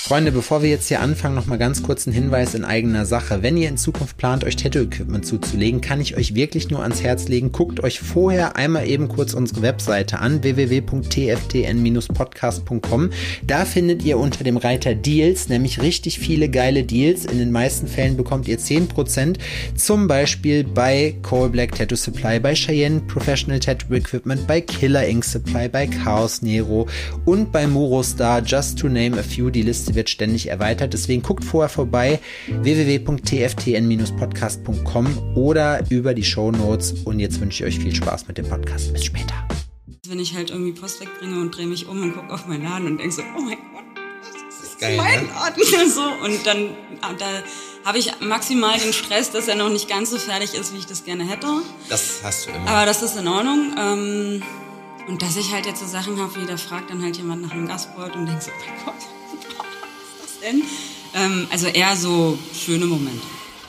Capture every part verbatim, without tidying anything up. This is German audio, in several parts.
Freunde, bevor wir jetzt hier anfangen, noch mal ganz kurz ein Hinweis in eigener Sache. Wenn ihr in Zukunft plant, euch Tattoo-Equipment zuzulegen, kann ich euch wirklich nur ans Herz legen. Guckt euch vorher einmal eben kurz unsere Webseite an, w w w punkt t f t n Bindestrich podcast punkt com. Da findet ihr unter dem Reiter Deals nämlich richtig viele geile Deals. In den meisten Fällen bekommt ihr zehn Prozent, zum Beispiel bei Coal Black Tattoo Supply, bei Cheyenne Professional Tattoo Equipment, bei Killer Ink Supply, bei Chaos Nero und bei Murostar, just to name a few. Die Liste wird ständig erweitert, deswegen guckt vorher vorbei, w w w punkt t f t n Bindestrich podcast punkt com oder über die Shownotes, und jetzt wünsche ich euch viel Spaß mit dem Podcast. Bis später. Wenn ich halt irgendwie Post wegbringe und drehe mich um und gucke auf meinen Laden und denke so, oh mein Gott, das ist geil, mein ne? Laden. So, und dann da habe ich maximal den Stress, dass er noch nicht ganz so fertig ist, wie ich das gerne hätte. Das hast du immer. Aber das ist in Ordnung. Ähm, und dass ich halt jetzt so Sachen habe, wie da fragt dann halt jemand nach einem Gastboard und denkt so, oh mein Gott, was ist das denn? Ähm, also eher so schöne Momente.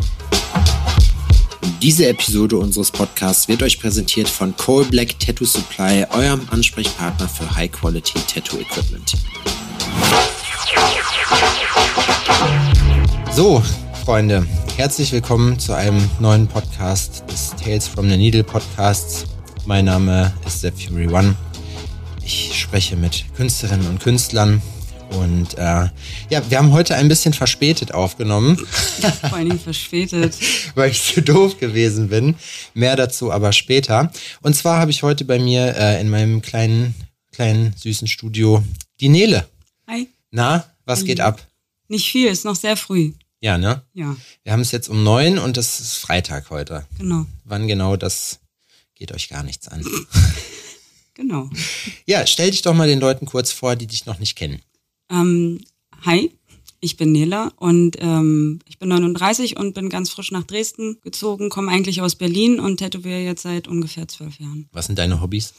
Diese Episode unseres Podcasts wird euch präsentiert von Coal Black Tattoo Supply, eurem Ansprechpartner für High-Quality Tattoo Equipment. So, Freunde, herzlich willkommen zu einem neuen Podcast des Tales from the Needle Podcasts. Mein Name ist Sepp Fury One. Ich spreche mit Künstlerinnen und Künstlern. Und äh, ja, wir haben heute ein bisschen verspätet aufgenommen. Vor allen Dingen verspätet. Weil ich zu doof gewesen bin. Mehr dazu aber später. Und zwar habe ich heute bei mir äh, in meinem kleinen, kleinen, süßen Studio die Nele. Hi. Na, was geht ab? Nicht viel, ist noch sehr früh. Ja, ne? Ja. Wir haben es jetzt um neun und das ist Freitag heute. Genau. Wann genau, das geht euch gar nichts an. Genau. Ja, stell dich doch mal den Leuten kurz vor, die dich noch nicht kennen. Ähm, hi, ich bin Nela und ähm, ich bin neununddreißig und bin ganz frisch nach Dresden gezogen, komme eigentlich aus Berlin und tätowiere jetzt seit ungefähr zwölf Jahren. Was sind deine Hobbys?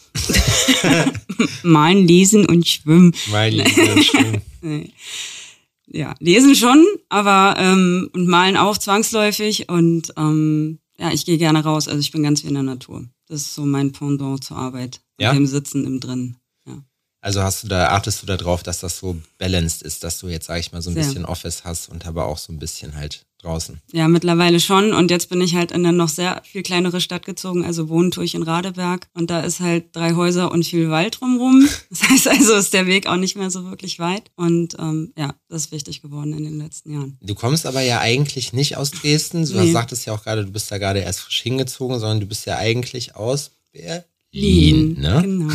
Malen, lesen und schwimmen. Malen, lesen und schwimmen. Nee. Ja, lesen schon, aber ähm, und malen auch zwangsläufig und ähm, ja, ich gehe gerne raus, also ich bin ganz wie in der Natur. Das ist so mein Pendant zur Arbeit, ja? Im Sitzen, im Drin. Also hast du da, achtest du da drauf, dass das so balanced ist, dass du jetzt, sag ich mal, so ein Sehr. bisschen Office hast und aber auch so ein bisschen halt draußen? Ja, mittlerweile schon. Und jetzt bin ich halt in eine noch sehr viel kleinere Stadt gezogen. Also wohnen tue ich in Radeberg. Und da ist halt drei Häuser und viel Wald drumherum. Das heißt also, ist der Weg auch nicht mehr so wirklich weit. Und ähm, ja, das ist wichtig geworden in den letzten Jahren. Du kommst aber ja eigentlich nicht aus Dresden. Du Nee. sagtest ja auch gerade, du bist da gerade erst frisch hingezogen, sondern du bist ja eigentlich aus Berlin, Berlin, ne? Genau.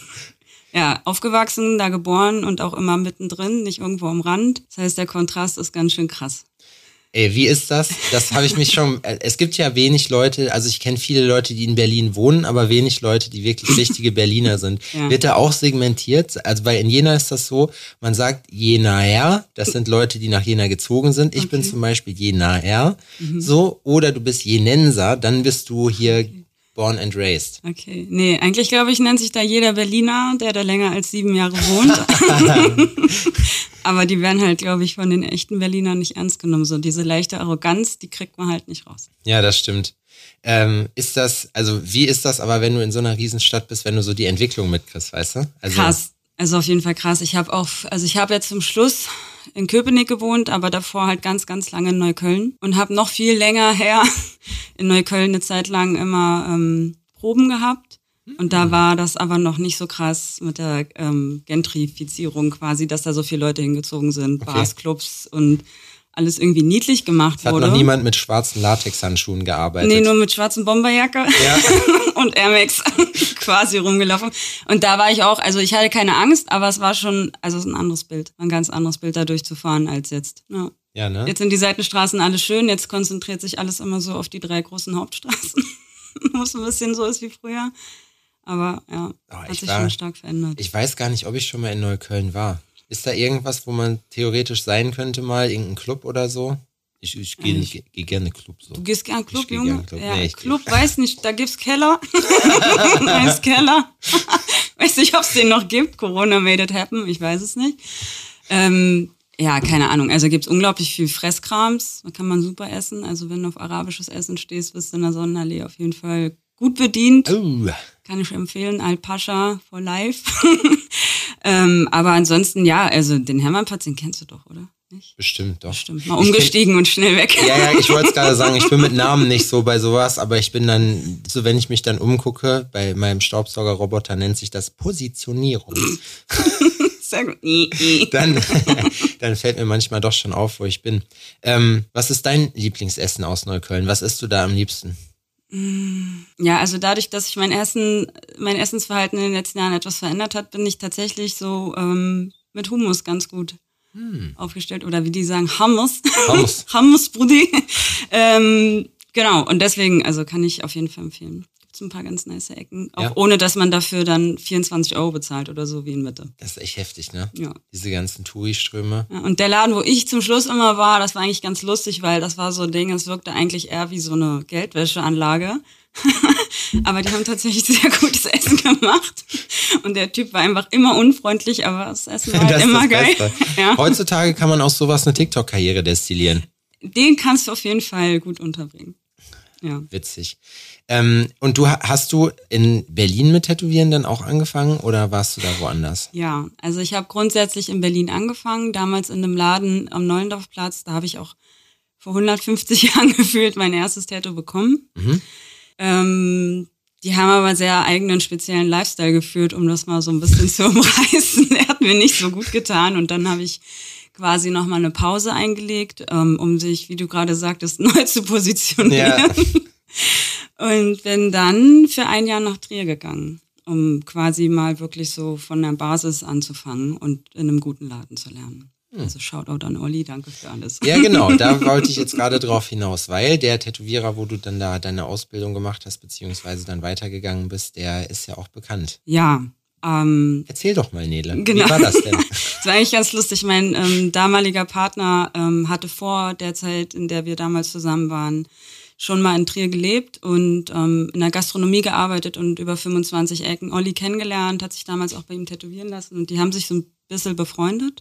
Ja, aufgewachsen, da geboren und auch immer mittendrin, nicht irgendwo am Rand. Das heißt, der Kontrast ist ganz schön krass. Ey, wie ist das? Das habe ich mich schon, es gibt ja wenig Leute, also ich kenne viele Leute, die in Berlin wohnen, aber wenig Leute, die wirklich richtige Berliner sind. Ja. Wird da auch segmentiert? Also bei in Jena ist das so, man sagt Jenaer, das sind Leute, die nach Jena gezogen sind. Ich Okay. bin zum Beispiel Jenaer, so, oder du bist Jenenser, dann bist du hier born and raised. Okay, nee, eigentlich glaube ich, nennt sich da jeder Berliner, der da länger als sieben Jahre wohnt. Aber die werden halt, glaube ich, von den echten Berlinern nicht ernst genommen. So diese leichte Arroganz, die kriegt man halt nicht raus. Ja, das stimmt. Ähm, ist das, also wie ist das aber, wenn du in so einer Riesenstadt bist, wenn du so die Entwicklung mitkriegst, weißt du? Also, Krass, also auf jeden Fall krass. Ich habe auch, also ich habe jetzt zum Schluss in Köpenick gewohnt, aber davor halt ganz, ganz lange in Neukölln und habe noch viel länger her in Neukölln eine Zeit lang immer ähm, Proben gehabt. Und da war das aber noch nicht so krass mit der ähm, Gentrifizierung quasi, dass da so viele Leute hingezogen sind, Okay. Bars, Clubs und alles irgendwie niedlich gemacht Es hat wurde. noch niemand mit schwarzen Latexhandschuhen gearbeitet. Nee, nur mit schwarzen Bomberjacke Ja. und Air Max quasi rumgelaufen. Und da war ich auch, also ich hatte keine Angst, aber es war schon, also es ist ein anderes Bild, ein ganz anderes Bild da durchzufahren als jetzt. Ja. Ja, ne? Jetzt sind die Seitenstraßen alle schön, jetzt konzentriert sich alles immer so auf die drei großen Hauptstraßen, wo es ein bisschen so ist wie früher. Aber ja, Oh, hat ich sich war- schon stark verändert. Ich weiß gar nicht, ob ich schon mal in Neukölln war. Ist da irgendwas, wo man theoretisch sein könnte mal? Irgendein Club oder so? Ich, ich gehe Ich- geh, geh gerne Club so. Du gehst gern Club, Ich geh Junge? gern Club. Ja, Nee, ich- Club, weiß nicht, da gibt's Keller. Da ist Keller. Weiß nicht, ob es den noch gibt. Corona made it happen, ich weiß es nicht. Ähm, ja, keine Ahnung. Also gibt's unglaublich viel Fresskrams. Da kann man super essen. Also wenn du auf arabisches Essen stehst, bist du in der Sonnenallee auf jeden Fall gut bedient. Oh. Kann ich empfehlen. Al Pascha for life. Ähm, aber ansonsten, ja, also den Hermannplatz, den kennst du doch, oder? Nicht? Bestimmt, doch. Bestimmt. Mal umgestiegen kenn, und schnell weg. Ja, ja, ich wollte es gerade sagen, ich bin mit Namen nicht so bei sowas, aber ich bin dann, so wenn ich mich dann umgucke, bei meinem Staubsaugerroboter nennt sich das Positionierung. Sehr gut. dann, dann fällt mir manchmal doch schon auf, wo ich bin. Ähm, was ist dein Lieblingsessen aus Neukölln? Was isst du da am liebsten? Ja, also dadurch, dass sich mein Essen, mein Essensverhalten in den letzten Jahren etwas verändert hat, bin ich tatsächlich so ähm, mit Hummus ganz gut hm. aufgestellt. Oder wie die sagen, Hummus. Hummus. Hummus, Brudi. ähm, genau, und deswegen, also kann ich auf jeden Fall empfehlen. Gibt's ein paar ganz nice Ecken. Auch ja. ohne, dass man dafür dann vierundzwanzig Euro bezahlt oder so wie in Mitte. Das ist echt heftig, ne? Ja. Diese ganzen Touri-Ströme. Ja, und der Laden, wo ich zum Schluss immer war, das war eigentlich ganz lustig, weil das war so ein Ding, es wirkte eigentlich eher wie so eine Geldwäscheanlage. Aber die haben tatsächlich sehr gutes Essen gemacht. Und der Typ war einfach immer unfreundlich, aber das Essen war halt immer geil. Ja. Heutzutage kann man aus sowas eine TikTok-Karriere destillieren. Den kannst du auf jeden Fall gut unterbringen. Ja. Witzig. Ähm, und du hast du in Berlin mit Tätowieren dann auch angefangen oder warst du da woanders? Ja, also ich habe grundsätzlich in Berlin angefangen, damals in einem Laden am Neulendorfplatz. Da habe ich auch vor hundertfünfzig Jahren gefühlt mein erstes Tattoo bekommen. Mhm. Ähm, die haben aber sehr eigenen speziellen Lifestyle geführt, um das mal so ein bisschen zu umreißen. Der hat mir nicht so gut getan und dann habe ich quasi nochmal eine Pause eingelegt, ähm, um sich, wie du gerade sagtest, neu zu positionieren. Ja. Und bin dann für ein Jahr nach Trier gegangen, um quasi mal wirklich so von der Basis anzufangen und in einem guten Laden zu lernen. Hm. Also Shoutout an Olli, danke für alles. Ja, genau, da wollte ich jetzt gerade drauf hinaus, weil der Tätowierer, wo du dann da deine Ausbildung gemacht hast, beziehungsweise dann weitergegangen bist, der ist ja auch bekannt. Ja. Ähm, Erzähl doch mal, Nele, genau. Wie war das denn? Das war eigentlich ganz lustig. Mein ähm, damaliger Partner ähm, hatte vor der Zeit, in der wir damals zusammen waren, schon mal in Trier gelebt und ähm, in der Gastronomie gearbeitet und über fünfundzwanzig Ecken Olli kennengelernt, hat sich damals auch bei ihm tätowieren lassen und die haben sich so ein bisschen befreundet.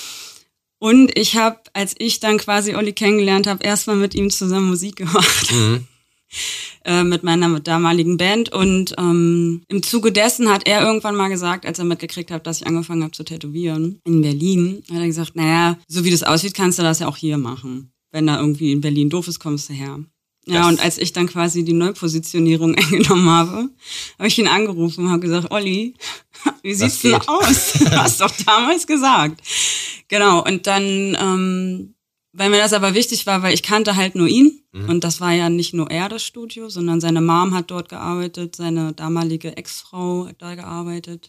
Und ich habe, als ich dann quasi Olli kennengelernt habe, erstmal mit ihm zusammen Musik gemacht. Mhm. äh, mit meiner damaligen Band und ähm, im Zuge dessen hat er irgendwann mal gesagt, als er mitgekriegt hat, dass ich angefangen habe zu tätowieren in Berlin, hat er gesagt, naja, so wie das aussieht, kannst du das ja auch hier machen. Wenn da irgendwie in Berlin doof ist, kommst du her. Ja, das und als ich dann quasi die Neupositionierung eingenommen habe, habe ich ihn angerufen und habe gesagt, Olli, wie sieht's denn aus? Du hast doch damals gesagt. Genau, und dann, ähm, weil mir das aber wichtig war, weil ich kannte halt nur ihn mhm. und das war ja nicht nur er, das Studio, sondern seine Mom hat dort gearbeitet, seine damalige Ex-Frau hat da gearbeitet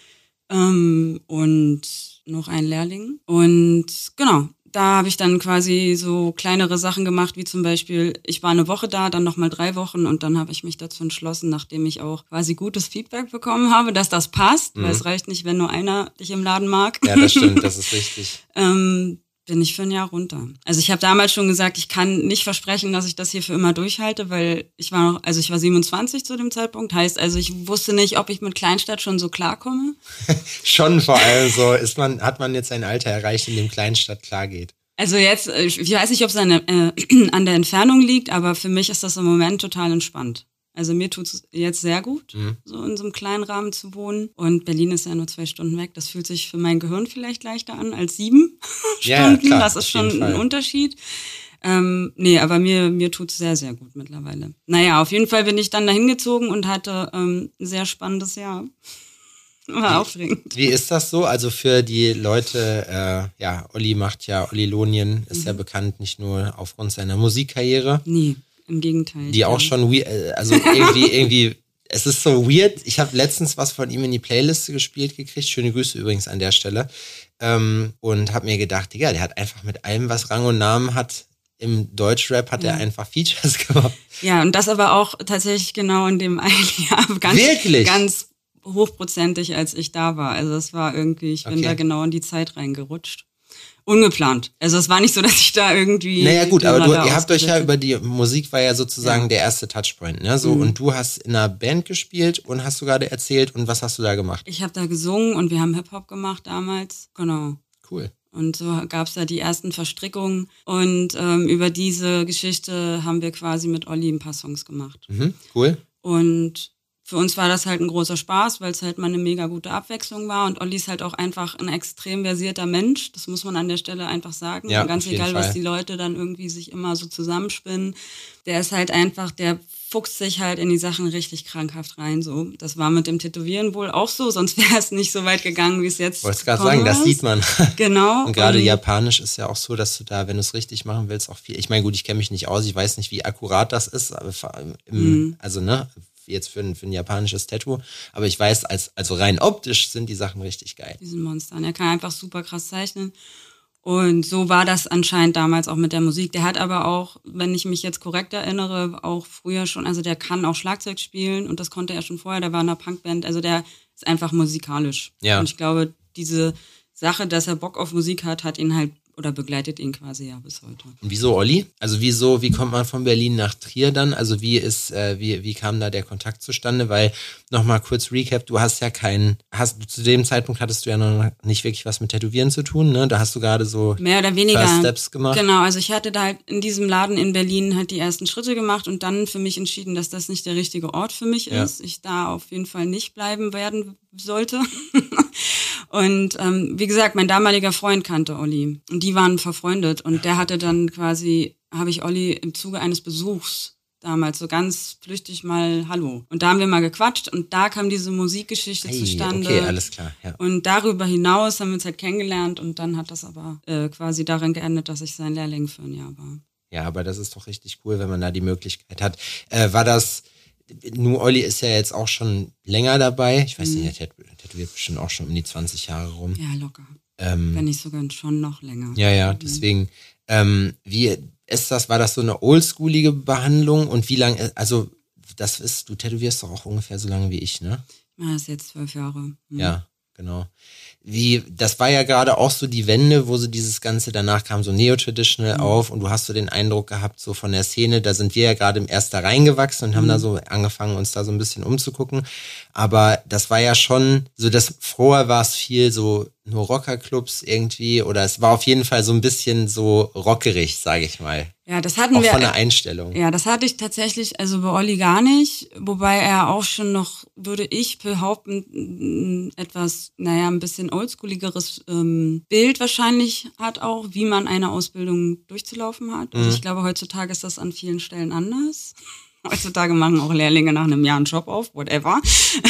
ähm, und noch ein Lehrling. Und genau, da habe ich dann quasi so kleinere Sachen gemacht, wie zum Beispiel, ich war eine Woche da, dann nochmal drei Wochen und dann habe ich mich dazu entschlossen, nachdem ich auch quasi gutes Feedback bekommen habe, dass das passt, mhm. weil es reicht nicht, wenn nur einer dich im Laden mag. Ja, das stimmt, das ist richtig. ähm, bin ich für ein Jahr runter. Also ich habe damals schon gesagt, ich kann nicht versprechen, dass ich das hier für immer durchhalte, weil ich war noch, also ich war siebenundzwanzig zu dem Zeitpunkt, heißt also ich wusste nicht, ob ich mit Kleinstadt schon so klarkomme. Schon vor allem so, ist man, hat man jetzt ein Alter erreicht, in dem Kleinstadt klar geht. Also jetzt, ich weiß nicht, ob es an, äh, an der Entfernung liegt, aber für mich ist das im Moment total entspannt. Also mir tut's jetzt sehr gut, mhm. so in so einem kleinen Rahmen zu wohnen. Und Berlin ist ja nur zwei Stunden weg. Das fühlt sich für mein Gehirn vielleicht leichter an als sieben ja, Stunden. Klar, das ist schon ein Unterschied. Ähm, nee, aber mir, mir tut's sehr, sehr gut mittlerweile. Naja, auf jeden Fall bin ich dann dahin gezogen und hatte ähm, ein sehr spannendes Jahr. War aufregend. Wie ist das so? Also für die Leute, äh, ja, Olli macht ja, Olli Lonien ist mhm. ja bekannt, nicht nur aufgrund seiner Musikkarriere. Nee. Im Gegenteil. Die auch schon weird, also irgendwie, irgendwie, es ist so weird. Ich habe letztens was von ihm in die Playliste gespielt gekriegt. Schöne Grüße übrigens an der Stelle. Ähm, und habe mir gedacht, Digga, der hat einfach mit allem, was Rang und Namen hat, im Deutschrap hat ja. er einfach Features gemacht. Ja, und das aber auch tatsächlich genau in dem einen Jahr. Ganz, Wirklich? Ganz hochprozentig, als ich da war. Also das war irgendwie, ich bin okay. da genau in die Zeit reingerutscht. Ungeplant. Also es war nicht so, dass ich da irgendwie... Naja gut, aber du, ihr habt euch ja über die Musik war ja sozusagen ja. der erste Touchpoint, ne? So, mhm. und du hast in einer Band gespielt und hast du gerade erzählt und was hast du da gemacht? Ich habe da gesungen und wir haben Hip-Hop gemacht damals, genau. Cool. Und so gab es da die ersten Verstrickungen und ähm, über diese Geschichte haben wir quasi mit Olli ein paar Songs gemacht. Mhm, cool. Und für uns war das halt ein großer Spaß, weil es halt mal eine mega gute Abwechslung war. Und Olli ist halt auch einfach ein extrem versierter Mensch. Das muss man an der Stelle einfach sagen. Ja, und ganz auf jeden egal, Fall. was die Leute dann irgendwie sich immer so zusammenspinnen. Der ist halt einfach, der fuchst sich halt in die Sachen richtig krankhaft rein. So, das war mit dem Tätowieren wohl auch so, sonst wäre es nicht so weit gegangen, wie es jetzt Wollte gerade sagen, das sieht man. Genau. Und gerade und Japanisch ist ja auch so, dass du da, wenn du es richtig machen willst, auch viel. Ich meine, gut, ich kenne mich nicht aus, ich weiß nicht, wie akkurat das ist, aber vor allem im, Mhm. also ne, jetzt für ein, für ein japanisches Tattoo, aber ich weiß, als also rein optisch sind die Sachen richtig geil. diesen Monstern. Er kann einfach super krass zeichnen. Und so war das anscheinend damals auch mit der Musik. Der hat aber auch, wenn ich mich jetzt korrekt erinnere, auch früher schon, also der kann auch Schlagzeug spielen und das konnte er schon vorher, der war in einer Punkband, also der ist einfach musikalisch. Ja. Und ich glaube, diese Sache, dass er Bock auf Musik hat, hat ihn halt oder begleitet ihn quasi ja bis heute. Und wieso Olli? Also wieso, wie kommt man von Berlin nach Trier dann? Also wie ist, äh, wie, wie kam da der Kontakt zustande? Weil, nochmal kurz Recap, du hast ja keinen, hast zu dem Zeitpunkt hattest du ja noch nicht wirklich was mit Tätowieren zu tun, ne? Da hast du gerade so Mehr oder weniger. First Steps gemacht. Genau, also ich hatte da halt in diesem Laden in Berlin halt die ersten Schritte gemacht und dann für mich entschieden, dass das nicht der richtige Ort für mich Ja. ist. Ich da auf jeden Fall nicht bleiben werden sollte. Und ähm, wie gesagt, mein damaliger Freund kannte Olli und die waren verfreundet und der hatte dann quasi, habe ich Olli im Zuge eines Besuchs damals so ganz flüchtig mal Hallo. Und da haben wir mal gequatscht und da kam diese Musikgeschichte Hey, zustande. okay, alles klar, ja. Und darüber hinaus haben wir uns halt kennengelernt und dann hat das aber äh, quasi darin geendet, dass ich sein Lehrling für ein Jahr war. Ja, aber das ist doch richtig cool, wenn man da die Möglichkeit hat. Äh, war das, nur Olli ist ja jetzt auch schon länger dabei. Ich weiß Mhm. nicht, er tät- tätowiert bestimmt auch schon um die zwanzig Jahre rum. Ja, locker. Ähm, Wenn nicht sogar schon noch länger. ja, ja, deswegen, ähm, wie ist das, war das so eine oldschoolige Behandlung und wie lange, also das ist, du tätowierst doch auch ungefähr so lange wie ich, ne? Ich mache das jetzt zwölf Jahre. Mhm. Ja, genau. Wie, das war ja gerade auch so die Wende, wo so dieses Ganze, danach kam so Neo-Traditional Mhm. auf und du hast so den Eindruck gehabt, so von der Szene, da sind wir ja gerade erst da reingewachsen und haben Mhm. da so angefangen, uns da so ein bisschen umzugucken. Aber das war ja schon, so das, vorher war es viel so nur Rockerclubs irgendwie oder es war auf jeden Fall so ein bisschen so rockerig, sage ich mal. Ja, das hatten Auch wir. von der Einstellung. Ja, das hatte ich tatsächlich, also bei Olli gar nicht, wobei er auch schon noch, würde ich behaupten, ein etwas, naja, ein bisschen oldschooligeres ähm, Bild wahrscheinlich hat auch, wie man eine Ausbildung durchzulaufen hat. Also Mhm. ich glaube, heutzutage ist das an vielen Stellen anders. Heutzutage machen auch Lehrlinge nach einem Jahr einen Job auf, whatever.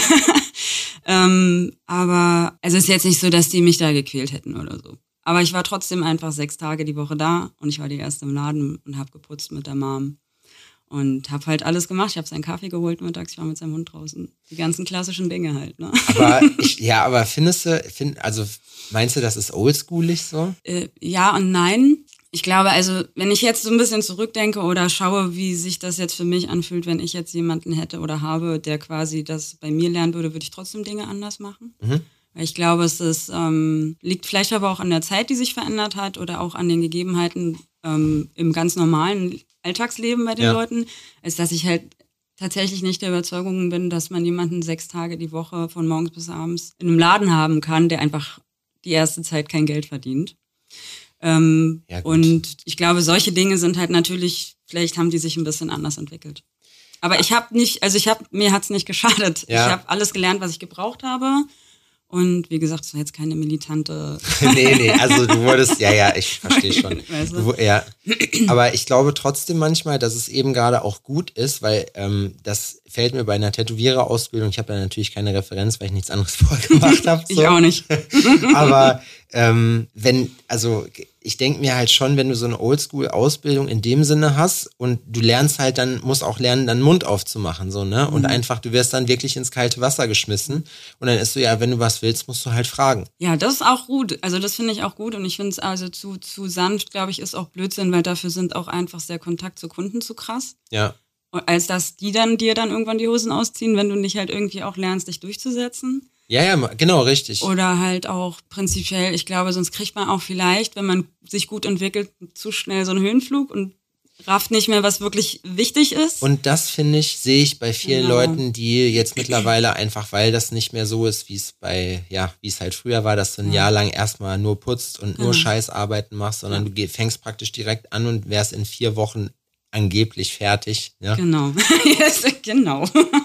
ähm, aber also es ist jetzt nicht so, dass die mich da gequält hätten oder so. Aber ich war trotzdem einfach sechs Tage die Woche da und ich war die erste im Laden und habe geputzt mit der Mom. Und habe halt alles gemacht. Ich habe seinen Kaffee geholt mittags, ich war mit seinem Hund draußen. Die ganzen klassischen Dinge halt, ne? Aber ich, ja, aber findest du, find, also meinst du, das ist oldschoolig so? Äh, ja und nein. Ich glaube, also wenn ich jetzt so ein bisschen zurückdenke oder schaue, wie sich das jetzt für mich anfühlt, wenn ich jetzt jemanden hätte oder habe, der quasi das bei mir lernen würde, würde ich trotzdem Dinge anders machen. Mhm. Ich glaube, es ist, ähm, liegt vielleicht aber auch an der Zeit, die sich verändert hat oder auch an den Gegebenheiten ähm, im ganz normalen Alltagsleben bei den Ja. Leuten, ist, dass ich halt tatsächlich nicht der Überzeugung bin, dass man jemanden sechs Tage die Woche von morgens bis abends in einem Laden haben kann, der einfach die erste Zeit kein Geld verdient. Ähm, Ja, gut. und ich glaube, solche Dinge sind halt natürlich, vielleicht haben die sich ein bisschen anders entwickelt. Aber ich habe nicht, also ich habe, mir hat's nicht geschadet. Ja. Ich habe alles gelernt, was ich gebraucht habe. Und wie gesagt, es war jetzt keine militante. nee, nee, also du wurdest, ja, ja, ich verstehe schon. Weißt du? Du, ja. Aber ich glaube trotzdem manchmal, dass es eben gerade auch gut ist, weil ähm, das fällt mir bei einer Tätowiererausbildung, ich habe da natürlich keine Referenz, weil ich nichts anderes vorgemacht habe. Ich so. auch nicht. Aber ähm, wenn, also ich denke mir halt schon, wenn du so eine Oldschool-Ausbildung in dem Sinne hast und du lernst halt dann, musst auch lernen, deinen Mund aufzumachen, so, ne? Und Mhm. einfach, du wirst dann wirklich ins kalte Wasser geschmissen und dann ist so, ja, wenn du was willst, musst du halt fragen. Ja, das ist auch gut. Also das finde ich auch gut. Und ich finde es also zu, zu sanft, glaube ich, ist auch Blödsinn, weil dafür sind auch einfach der Kontakt zu Kunden zu krass. Ja. Als dass die dann dir dann irgendwann die Hosen ausziehen, wenn du nicht halt irgendwie auch lernst, dich durchzusetzen. Ja, ja, genau, richtig. Oder halt auch prinzipiell, ich glaube, sonst kriegt man auch vielleicht, wenn man sich gut entwickelt, zu schnell so einen Höhenflug und rafft nicht mehr, was wirklich wichtig ist. Und das, finde ich, sehe ich bei vielen Genau. Leuten, die jetzt mittlerweile einfach, weil das nicht mehr so ist, wie es bei, ja, wie es halt früher war, dass du ein Ja. Jahr lang erstmal nur putzt und nur Genau. Scheißarbeiten machst, sondern du geh- fängst praktisch direkt an und wärst in vier Wochen angeblich fertig. Ja? Genau. Yes, genau.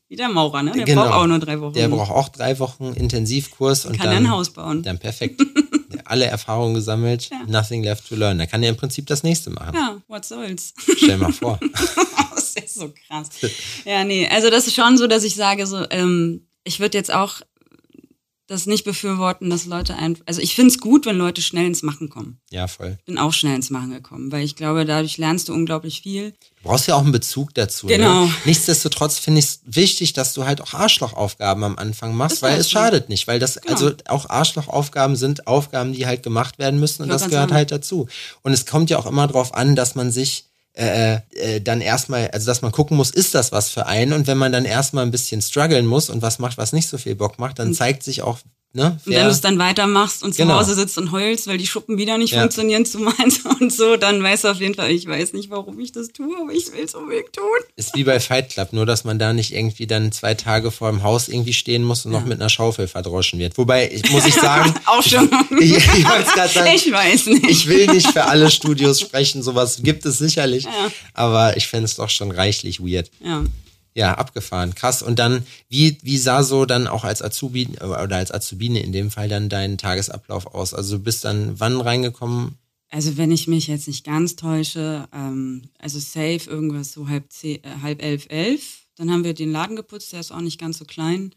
Wie der Maurer, ne? Der genau. braucht auch nur drei Wochen. Der braucht auch drei Wochen Intensivkurs. Und kann dann, er ein Haus bauen. Dann perfekt. Alle Erfahrungen gesammelt, ja. Nothing left to learn. Da kann er im Prinzip das nächste machen. Ja, what soll's. Stell mal vor. Das ist so krass. Ja, nee, also das ist schon so, dass ich sage, so, ähm, ich würde jetzt auch das nicht befürworten, dass Leute einfach, also ich finde es gut, wenn Leute schnell ins Machen kommen. Ja, voll. Ich bin auch schnell ins Machen gekommen, weil ich glaube, dadurch lernst du unglaublich viel. Du brauchst ja auch einen Bezug dazu. Genau. Ne? Nichtsdestotrotz finde ich es wichtig, dass du halt auch Arschlochaufgaben am Anfang machst, Das weil heißt es so. schadet nicht, weil das, Genau. also auch Arschlochaufgaben sind Aufgaben, die halt gemacht werden müssen und Ich das wollte gehört gerade halt dazu. Und es kommt ja auch immer drauf an, dass man sich Äh, äh, dann erstmal, also dass man gucken muss, ist das was für einen? Und wenn man dann erstmal ein bisschen strugglen muss und was macht, was nicht so viel Bock macht, dann zeigt sich auch, ne? Und wenn du es dann weitermachst und zu Genau. Hause sitzt und heulst, weil die Schuppen wieder nicht Ja. funktionieren zu meins und so, dann weißt du auf jeden Fall, ich weiß nicht, warum ich das tue, aber ich will es unbedingt tun. Ist wie bei Fight Club, nur dass man da nicht irgendwie dann zwei Tage vor dem Haus irgendwie stehen muss und Ja. noch mit einer Schaufel verdroschen wird. Wobei, ich, muss ich sagen, Auch schon. ich, ich, ich wollte gerade sagen, Ich weiß nicht. ich will nicht für alle Studios sprechen, sowas gibt es sicherlich, Ja. aber ich fände es doch schon reichlich weird. Ja. Ja, abgefahren, krass. Und dann, wie, wie sah so dann auch als Azubi oder als Azubine in dem Fall dann dein Tagesablauf aus? Also du bist dann wann reingekommen? Also wenn ich mich jetzt nicht ganz täusche, ähm, also safe irgendwas so halb, zehn, äh, halb elf, elf. Dann haben wir den Laden geputzt, der ist auch nicht ganz so klein.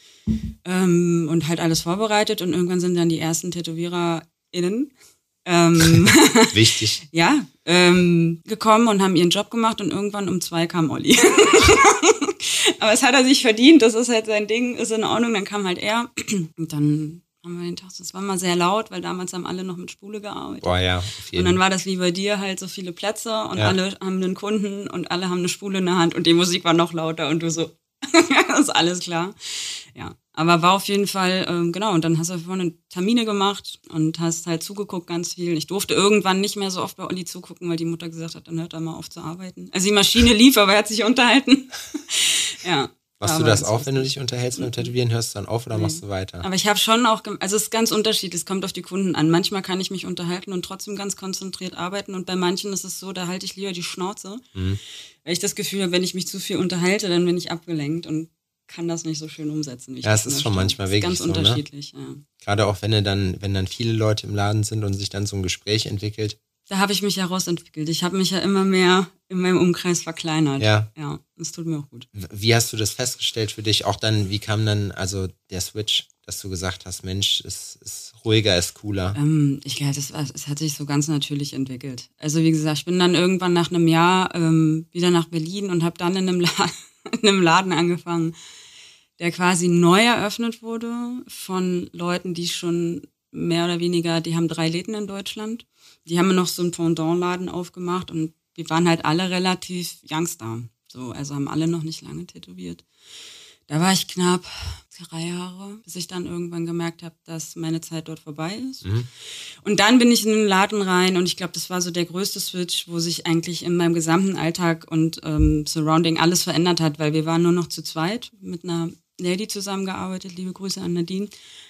Ähm, und halt alles vorbereitet und irgendwann sind dann die ersten TätowiererInnen ähm, Wichtig. ja, ähm, gekommen und haben ihren Job gemacht und irgendwann um zwei kam Olli. Aber es hat er sich verdient, das ist halt sein Ding, ist in Ordnung, dann kam halt er und dann haben wir den Tag, das war mal sehr laut, weil damals haben alle noch mit Spule gearbeitet. Boah, ja, auf jeden Und dann war das wie bei dir halt so viele Plätze und Ja. alle haben einen Kunden und alle haben eine Spule in der Hand und die Musik war noch lauter und du so, das ist alles klar. Ja, aber war auf jeden Fall, ähm, genau, und dann hast du vorne Termine gemacht und hast halt zugeguckt ganz viel. Ich durfte irgendwann nicht mehr so oft bei Olli zugucken, weil die Mutter gesagt hat, dann hört er mal auf zu arbeiten. Also die Maschine lief, aber er hat sich unterhalten. Ja. Machst du das auch, wenn du dich unterhältst beim Tätowieren? Hörst du dann auf oder machst du weiter? Aber ich habe schon auch, gem- also es ist ganz unterschiedlich, es kommt auf die Kunden an. Manchmal kann ich mich unterhalten und trotzdem ganz konzentriert arbeiten und bei manchen ist es so, da halte ich lieber die Schnauze, Mhm. weil ich das Gefühl habe, wenn ich mich zu viel unterhalte, dann bin ich abgelenkt und kann das nicht so schön umsetzen. Wie ich Ja, das es ist möchte. schon manchmal Es wirklich ganz so, ne? unterschiedlich, ja. Gerade auch wenn du dann, wenn dann viele Leute im Laden sind und sich dann so ein Gespräch entwickelt. Da habe ich mich ja rausentwickelt. Ich habe mich ja immer mehr in meinem Umkreis verkleinert. Ja. Ja, das tut mir auch gut. Wie hast du das festgestellt für dich? Auch dann, wie kam dann also der Switch, dass du gesagt hast, Mensch, es ist ruhiger, ist cooler? Ähm, ich glaube, das, war- das hat sich so ganz natürlich entwickelt. Also wie gesagt, ich bin dann irgendwann nach einem Jahr ähm, wieder nach Berlin und habe dann in einem, La- in einem Laden angefangen, der quasi neu eröffnet wurde von Leuten, die schon mehr oder weniger, die haben drei Läden in Deutschland. Die haben noch so einen Pendant-Laden aufgemacht und wir waren halt alle relativ Youngster. So, also haben alle noch nicht lange tätowiert. Da war ich knapp drei Jahre, bis ich dann irgendwann gemerkt habe, dass meine Zeit dort vorbei ist. Mhm. Und dann bin ich in den Laden rein und ich glaube, das war so der größte Switch, wo sich eigentlich in meinem gesamten Alltag und ähm, Surrounding alles verändert hat, weil wir waren nur noch zu zweit, mit einer Lady zusammengearbeitet, liebe Grüße an Nadine,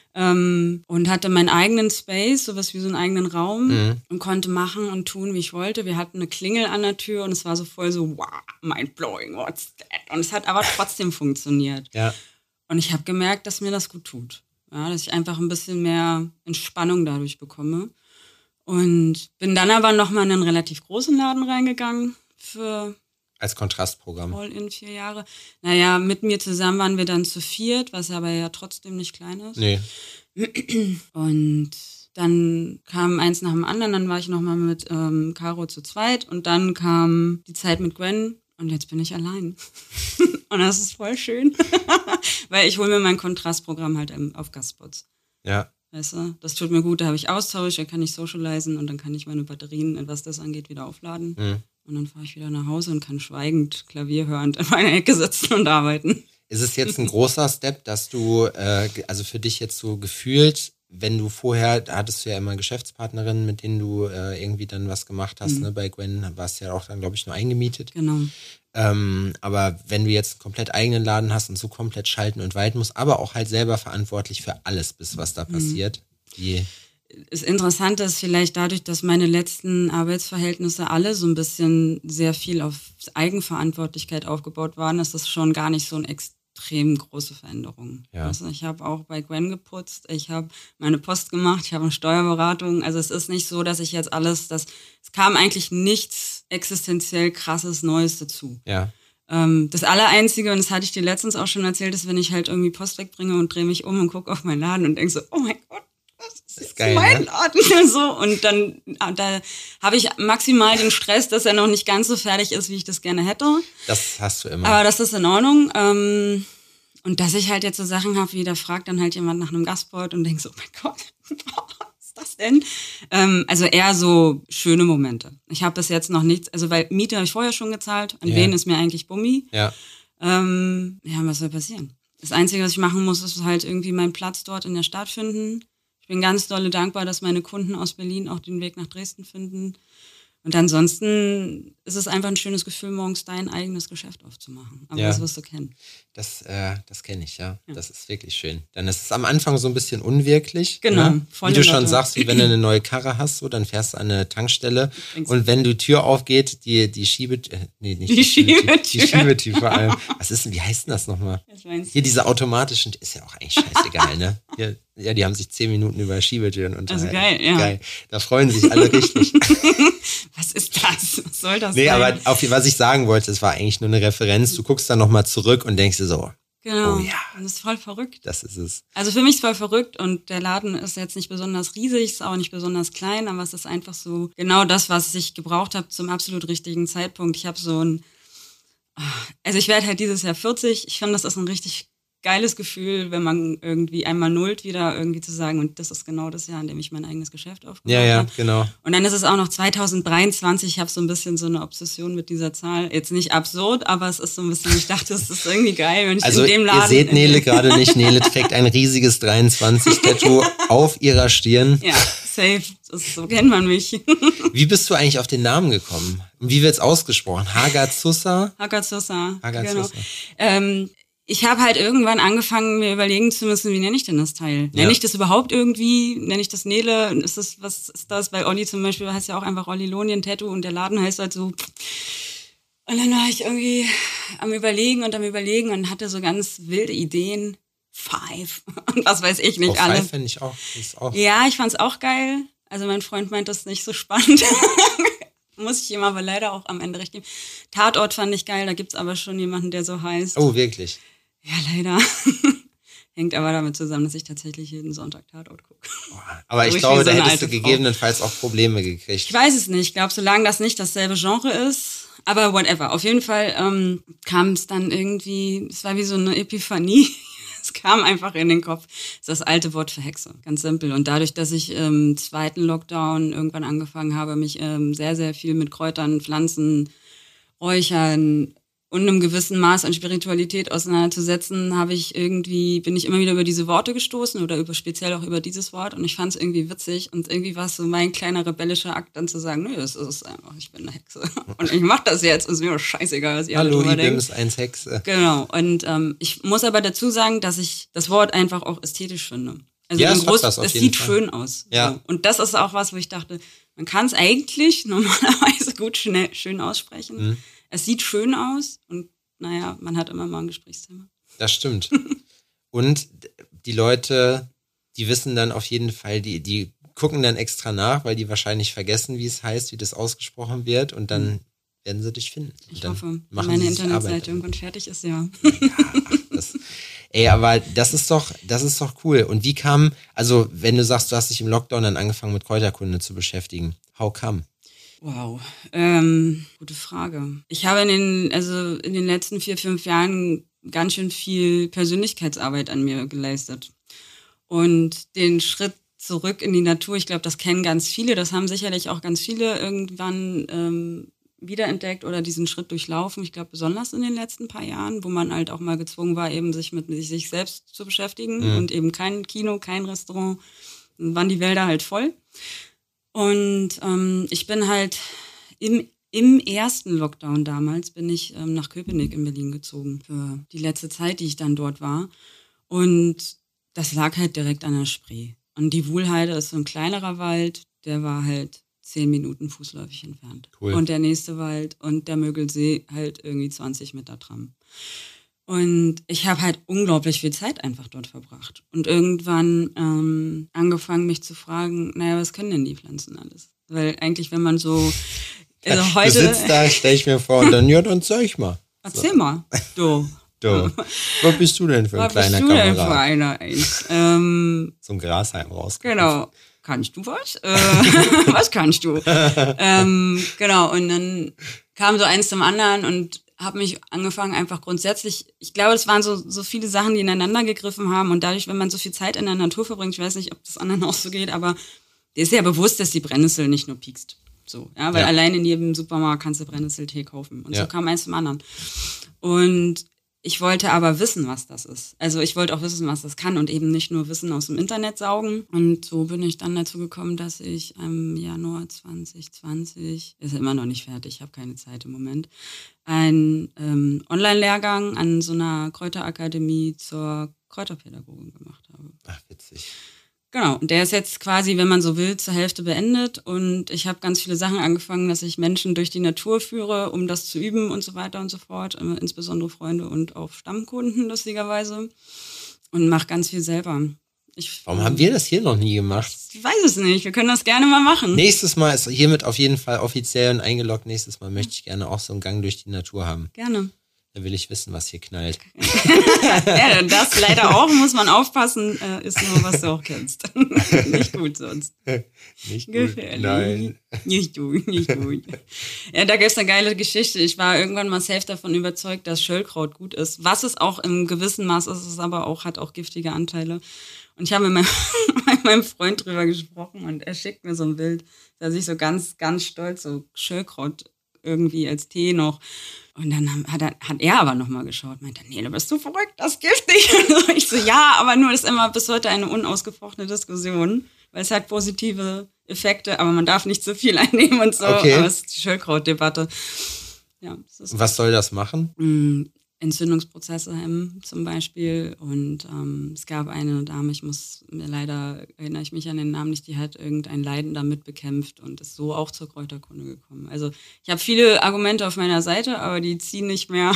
ähm, und hatte meinen eigenen Space, sowas wie so einen eigenen Raum Mhm. und konnte machen und tun, wie ich wollte. Wir hatten eine Klingel an der Tür und es war so voll so, wow, mind-blowing, what's that? Und es hat aber trotzdem funktioniert. Ja. Und ich habe gemerkt, dass mir das gut tut. Ja, dass ich einfach ein bisschen mehr Entspannung dadurch bekomme. Und bin dann aber nochmal in einen relativ großen Laden reingegangen für Als Kontrastprogramm. all in vier Jahre. Naja, mit mir zusammen waren wir dann zu viert, was aber ja trotzdem nicht klein ist. Nee. Und dann kam eins nach dem anderen, dann war ich nochmal mit ähm, Caro zu zweit und dann kam die Zeit mit Gwen und jetzt bin ich allein. Und das ist voll schön, weil ich hole mir mein Kontrastprogramm halt ähm, auf Gastspots. Ja. Weißt du, das tut mir gut, da habe ich Austausch, da kann ich socialisen und dann kann ich meine Batterien, was das angeht, wieder aufladen. Mhm. Und dann fahre ich wieder nach Hause und kann schweigend, klavierhörend in meiner Ecke sitzen und arbeiten. Ist es jetzt ein großer Step, dass du, äh, also für dich jetzt so gefühlt, wenn du vorher, da hattest du ja immer Geschäftspartnerinnen, mit denen du äh, irgendwie dann was gemacht hast, Mhm. ne? Bei Gwen warst du ja auch dann, glaube ich, nur eingemietet. Genau. Ähm, aber wenn du jetzt einen komplett eigenen Laden hast und so komplett schalten und walten musst, aber auch halt selber verantwortlich für alles bist, was da passiert, wie... Das Interessante ist vielleicht dadurch, dass meine letzten Arbeitsverhältnisse alle so ein bisschen sehr viel auf Eigenverantwortlichkeit aufgebaut waren, ist das schon gar nicht so ein ex extrem große Veränderungen. Ja. Also ich habe auch bei Gwen geputzt, ich habe meine Post gemacht, ich habe eine Steuerberatung. Also es ist nicht so, dass ich jetzt alles, das, es kam eigentlich nichts existenziell krasses Neues dazu. Ja. Ähm, das Allereinzige, und das hatte ich dir letztens auch schon erzählt, ist, wenn ich halt irgendwie Post wegbringe und drehe mich um und gucke auf meinen Laden und denke so, oh mein Gott, das ist, ist jetzt geil, mein ne? Laden. So, und dann da habe ich maximal den Stress, dass er noch nicht ganz so fertig ist, wie ich das gerne hätte. Das hast du immer. Aber das ist in Ordnung. Ähm, und dass ich halt jetzt so Sachen habe, wie da fragt dann halt jemand nach einem Gastboard und denkt so, oh mein Gott, was ist das denn? Ähm, also eher so schöne Momente. Ich habe bis jetzt noch nichts, also weil Miete habe ich vorher schon gezahlt, an Ja. wen ist mir eigentlich Bummi. Ja. Ähm, ja, was soll passieren? Das Einzige, was ich machen muss, ist halt irgendwie meinen Platz dort in der Stadt finden. Ich bin ganz dolle dankbar, dass meine Kunden aus Berlin auch den Weg nach Dresden finden. Und ansonsten ist es einfach ein schönes Gefühl, morgens dein eigenes Geschäft aufzumachen. Aber Ja. das wirst du kennen. Das, äh, das kenne ich, ja. Ja. Das ist wirklich schön. Dann ist es am Anfang so ein bisschen unwirklich. Genau, Ne? Wie volle du schon Lotte. sagst, wie wenn du eine neue Karre hast, so, dann fährst du an eine Tankstelle Denkst und wenn die Tür aufgeht, die, die Schiebe, äh, nee, nicht Die Schiebetür. die Schiebetür vor allem. Was ist denn, wie heißt denn das nochmal? Was meinst du? Hier diese automatischen, ist ja auch eigentlich scheißegal, ne? Hier, ja, die haben sich zehn Minuten über Schiebetüren unterhalten. Also geil, ja. Geil. Da freuen sich alle richtig. Was ist das? Was soll das Nee, sein? aber auf, was ich sagen wollte, es war eigentlich nur eine Referenz. Du guckst dann nochmal zurück und denkst dir so, Genau. Oh ja. Und das ist voll verrückt. das ist es. Also für mich ist es voll verrückt und der Laden ist jetzt nicht besonders riesig, ist auch nicht besonders klein, aber es ist einfach so genau das, was ich gebraucht habe zum absolut richtigen Zeitpunkt. Ich habe so ein, also ich werde halt dieses Jahr vierzig. Ich finde, das ist ein richtig geiles Gefühl, wenn man irgendwie einmal nullt wieder irgendwie zu sagen, und das ist genau das Jahr, in dem ich mein eigenes Geschäft aufgebaut Ja, ja, habe. genau. Und dann ist es auch noch zwanzig dreiundzwanzig. Ich habe so ein bisschen so eine Obsession mit dieser Zahl. Jetzt nicht absurd, aber es ist so ein bisschen, ich dachte, es ist irgendwie geil, wenn ich Also in dem Laden... ihr seht Nele gerade nicht. Nele trägt ein riesiges dreiundzwanzig-Tattoo auf ihrer Stirn. Ja, safe. Das, so kennt man mich. Wie bist du eigentlich auf den Namen gekommen? Und wie wird's ausgesprochen? Hagazusa? Hagazusa. Hagazusa. Genau. Ähm, ich habe halt irgendwann angefangen, mir überlegen zu müssen, wie nenne ich denn das Teil? Nenne Ja. ich das überhaupt irgendwie? Nenne ich das Nele? Ist das, was ist das? Weil Olli zum Beispiel heißt ja auch einfach Olli Lonien Tattoo und der Laden heißt halt so. Und dann war ich irgendwie am Überlegen und am Überlegen und hatte so ganz wilde Ideen. Five. Und was weiß ich nicht Auf alles. Five finde ich auch. Ist auch. Ja, ich fand's auch geil. Also mein Freund meint das nicht so spannend. Muss ich ihm aber leider auch am Ende recht geben. Tatort fand ich geil, da gibt's aber schon jemanden, der so heißt. Oh, wirklich? Ja, leider. Hängt aber damit zusammen, dass ich tatsächlich jeden Sonntag Tatort gucke. Aber So ich wie glaube, so da eine hättest du alte Frau. gegebenenfalls auch Probleme gekriegt. Ich weiß es nicht. Ich glaube, solange das nicht dasselbe Genre ist, aber whatever. Auf jeden Fall ähm, kam es dann irgendwie, es war wie so eine Epiphanie. Es kam einfach in den Kopf. Das ist das alte Wort für Hexe. Ganz simpel. Und dadurch, dass ich im zweiten Lockdown irgendwann angefangen habe, mich ähm, sehr, sehr viel mit Kräutern, Pflanzen, Räuchern und einem gewissen Maß an Spiritualität auseinanderzusetzen, habe ich irgendwie, bin ich immer wieder über diese Worte gestoßen oder über speziell auch über dieses Wort und ich fand es irgendwie witzig und irgendwie war es so mein kleiner rebellischer Akt, dann zu sagen, nö, das ist es einfach, ich bin eine Hexe und ich mach das jetzt, ist mir doch scheißegal, was ihr alle Hallo, drüber denkt. Ibims, eins Hexe. Genau, und ähm, ich muss aber dazu sagen, dass ich das Wort einfach auch ästhetisch finde. Also Ja, im es hat Groß, was auf es jeden sieht Fall. schön aus. Ja. So. Und das ist auch was, wo ich dachte, man kann es eigentlich normalerweise gut schnell, schön aussprechen. Mhm. Es sieht schön aus und naja, man hat immer mal ein Gesprächsthema. Das stimmt. Und die Leute, die wissen dann auf jeden Fall, die, die gucken dann extra nach, weil die wahrscheinlich vergessen, wie es heißt, wie das ausgesprochen wird und dann werden sie dich finden. Und Ich dann hoffe, wenn machen meine sie sich Arbeit Internetseite damit. irgendwann fertig ist, ja. Ja, ach, das, ey, aber das ist doch, das ist doch cool. Und wie kam, also wenn du sagst, du hast dich im Lockdown dann angefangen mit Kräuterkunde zu beschäftigen, how come? Wow, ähm, gute Frage. Ich habe in den, also in den letzten vier, fünf Jahren ganz schön viel Persönlichkeitsarbeit an mir geleistet. Und den Schritt zurück in die Natur, ich glaube, das kennen ganz viele, das haben sicherlich auch ganz viele irgendwann ähm, wiederentdeckt oder diesen Schritt durchlaufen. Ich glaube, besonders in den letzten paar Jahren, wo man halt auch mal gezwungen war, eben sich mit sich selbst zu beschäftigen Mhm. und eben kein Kino, kein Restaurant. Dann waren die Wälder halt voll. Und ähm, ich bin halt im, im ersten Lockdown damals bin ich ähm, nach Köpenick in Berlin gezogen für die letzte Zeit, die ich dann dort war. Und das lag halt direkt an der Spree. Und die Wuhlheide ist so ein kleinerer Wald, der war halt zehn Minuten fußläufig entfernt. Cool. Und der nächste Wald und der Mögelsee halt irgendwie zwanzig Meter Tram. Und ich habe halt unglaublich viel Zeit einfach dort verbracht. Und irgendwann ähm, angefangen, mich zu fragen, naja, was können denn die Pflanzen alles? Weil eigentlich, wenn man so also heute... Du sitzt da, stell ich mir vor, und dann, ja, dann zeig mal. Erzähl so. mal, du. Du, was bist du denn für ein was kleiner bist du Kamerad? denn für einer? Eins? ähm, so ein Grashalm rausgekommen. Genau. Kannst du was? Äh, was kannst du? ähm, genau, und dann kam so eins zum anderen und habe mich angefangen einfach grundsätzlich, ich glaube, es waren so, so viele Sachen, die ineinander gegriffen haben und dadurch, wenn man so viel Zeit in der Natur verbringt, ich weiß nicht, ob das anderen auch so geht, aber dir ist ja bewusst, dass die Brennnessel nicht nur piekst. So, ja, weil ja. allein in jedem Supermarkt kannst du Brennnesseltee kaufen. Und ja. so kam eins zum anderen. Und ich wollte aber wissen, was das ist. Also ich wollte auch wissen, was das kann und eben nicht nur Wissen aus dem Internet saugen. Und so bin ich dann dazu gekommen, dass ich im Januar zwanzig zwanzig, ist immer noch nicht fertig, ich habe keine Zeit im Moment, einen ähm, Online-Lehrgang an so einer Kräuterakademie zur Kräuterpädagogin gemacht habe. Ach, witzig. Genau, und der ist jetzt quasi, wenn man so will, zur Hälfte beendet und ich habe ganz viele Sachen angefangen, dass ich Menschen durch die Natur führe, um das zu üben und so weiter und so fort, insbesondere Freunde und auch Stammkunden, lustigerweise, und mache ganz viel selber. Ich, Warum haben wir das hier noch nie gemacht? Ich weiß es nicht, wir können das gerne mal machen. Nächstes Mal ist hiermit auf jeden Fall offiziell und eingeloggt, nächstes Mal möchte ich gerne auch so einen Gang durch die Natur haben. Gerne. Dann will ich wissen, was hier knallt. Ja, das leider auch, muss man aufpassen, äh, ist nur, was du auch kennst. Nicht gut sonst. Nicht gut, gefährlich. Nein. Nicht gut, nicht gut. Ja, da gibt's eine geile Geschichte. Ich war irgendwann mal safe davon überzeugt, dass Schöllkraut gut ist. Was es auch im gewissen Maß ist, es aber auch, hat auch giftige Anteile. Und ich habe mit meinem, mit meinem Freund drüber gesprochen und er schickt mir so ein Bild, da sich so ganz, ganz stolz so Schöllkraut irgendwie als Tee noch. Und dann hat er, hat er aber nochmal geschaut, meinte, nee, du bist so verrückt, das ist giftig. Und ich so, ja, aber nur ist immer bis heute eine unausgefochtene Diskussion, weil es hat positive Effekte, aber man darf nicht zu viel einnehmen und so. Okay. Aber es ist die Schöllkrautdebatte. Ja, das ist was soll das machen? Mh, Entzündungsprozesse hemmen zum Beispiel. Und ähm, es gab eine Dame, ich muss mir leider, erinnere ich mich an den Namen nicht, die hat irgendein Leiden damit bekämpft und ist so auch zur Kräuterkunde gekommen. Also ich habe viele Argumente auf meiner Seite, aber die ziehen nicht mehr.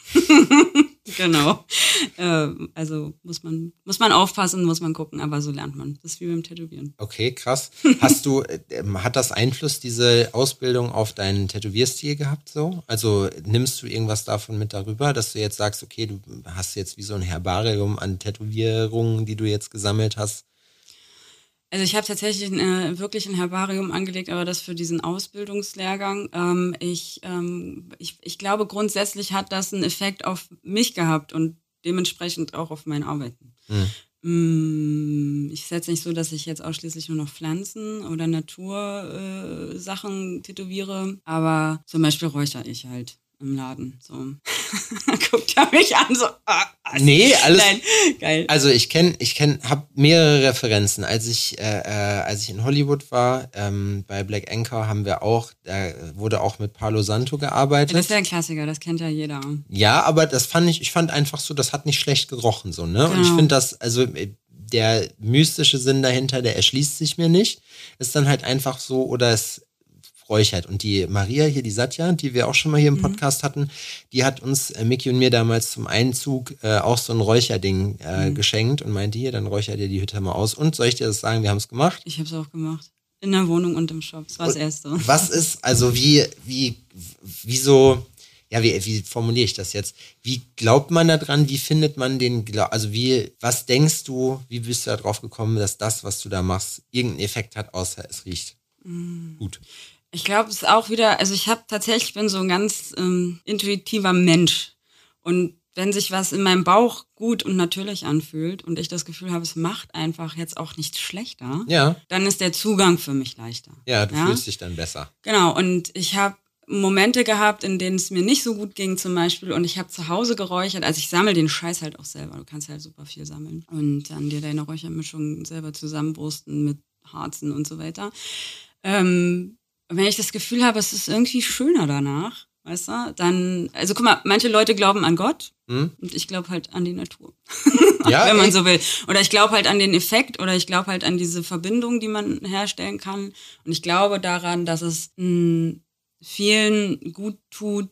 Genau. Äh, also muss man, muss man aufpassen, muss man gucken, aber so lernt man. Das ist wie beim Tätowieren. Okay, krass. Hast du, äh, hat das Einfluss, diese Ausbildung, auf deinen Tätowierstil gehabt so? Also nimmst du irgendwas davon mit darüber, dass du jetzt sagst, okay, du hast jetzt wie so ein Herbarium an Tätowierungen, die du jetzt gesammelt hast? Also ich habe tatsächlich äh, wirklich ein Herbarium angelegt, aber das für diesen Ausbildungslehrgang. Ähm, ich, ähm, ich, ich glaube, grundsätzlich hat das einen Effekt auf mich gehabt und dementsprechend auch auf mein Arbeiten. Hm. Ich setze nicht so, dass ich jetzt ausschließlich nur noch Pflanzen oder Natursachen äh, Sachen tätowiere, aber zum Beispiel räuchere ich halt im Laden. So. Guckt er mich an, so. Ah, nee, alles. Nein, geil. Also ich kenne, ich kenne, habe mehrere Referenzen. Als ich, äh, äh, als ich in Hollywood war, ähm, bei Black Anchor haben wir auch, da wurde auch mit Palo Santo gearbeitet. Das ist ja ein Klassiker, das kennt ja jeder. Ja, aber das fand ich, ich fand einfach so, das hat nicht schlecht gerochen, so, ne? Genau. Und ich finde das, also der mystische Sinn dahinter, der erschließt sich mir nicht. Ist dann halt einfach so, oder es räuchert. Und die Maria hier, die Satya, die wir auch schon mal hier im Podcast mhm. hatten, die hat uns, äh, Miki und mir damals zum Einzug äh, auch so ein Räucherding äh, mhm. geschenkt und meinte, hier, dann räuchert ihr die Hütte mal aus. Und soll ich dir das sagen, wir haben es gemacht? Ich habe es auch gemacht. In der Wohnung und im Shop. Das war und das Erste. Was ist, also wie, wie, wie so, ja, wie, wie formuliere ich das jetzt? Wie glaubt man da dran? Wie findet man den, also wie, was denkst du, wie bist du da drauf gekommen, dass das, was du da machst, irgendeinen Effekt hat, außer es riecht mhm. gut? Ich glaube, es ist auch wieder, also ich habe tatsächlich, ich bin so ein ganz ähm, intuitiver Mensch. Und wenn sich was in meinem Bauch gut und natürlich anfühlt und ich das Gefühl habe, es macht einfach jetzt auch nichts schlechter, ja. dann ist der Zugang für mich leichter. Ja, du ja? fühlst dich dann besser. Genau, und ich habe Momente gehabt, in denen es mir nicht so gut ging zum Beispiel und ich habe zu Hause geräuchert, also ich sammle den Scheiß halt auch selber, du kannst halt super viel sammeln und dann dir deine Räuchermischung selber zusammenwursten mit Harzen und so weiter. Ähm, wenn ich das Gefühl habe, es ist irgendwie schöner danach, weißt du, dann, also guck mal, manche Leute glauben an Gott hm? und ich glaube halt an die Natur, ja, wenn man so will. Oder ich glaube halt an den Effekt oder ich glaube halt an diese Verbindung, die man herstellen kann. Und ich glaube daran, dass es mh, vielen gut tut,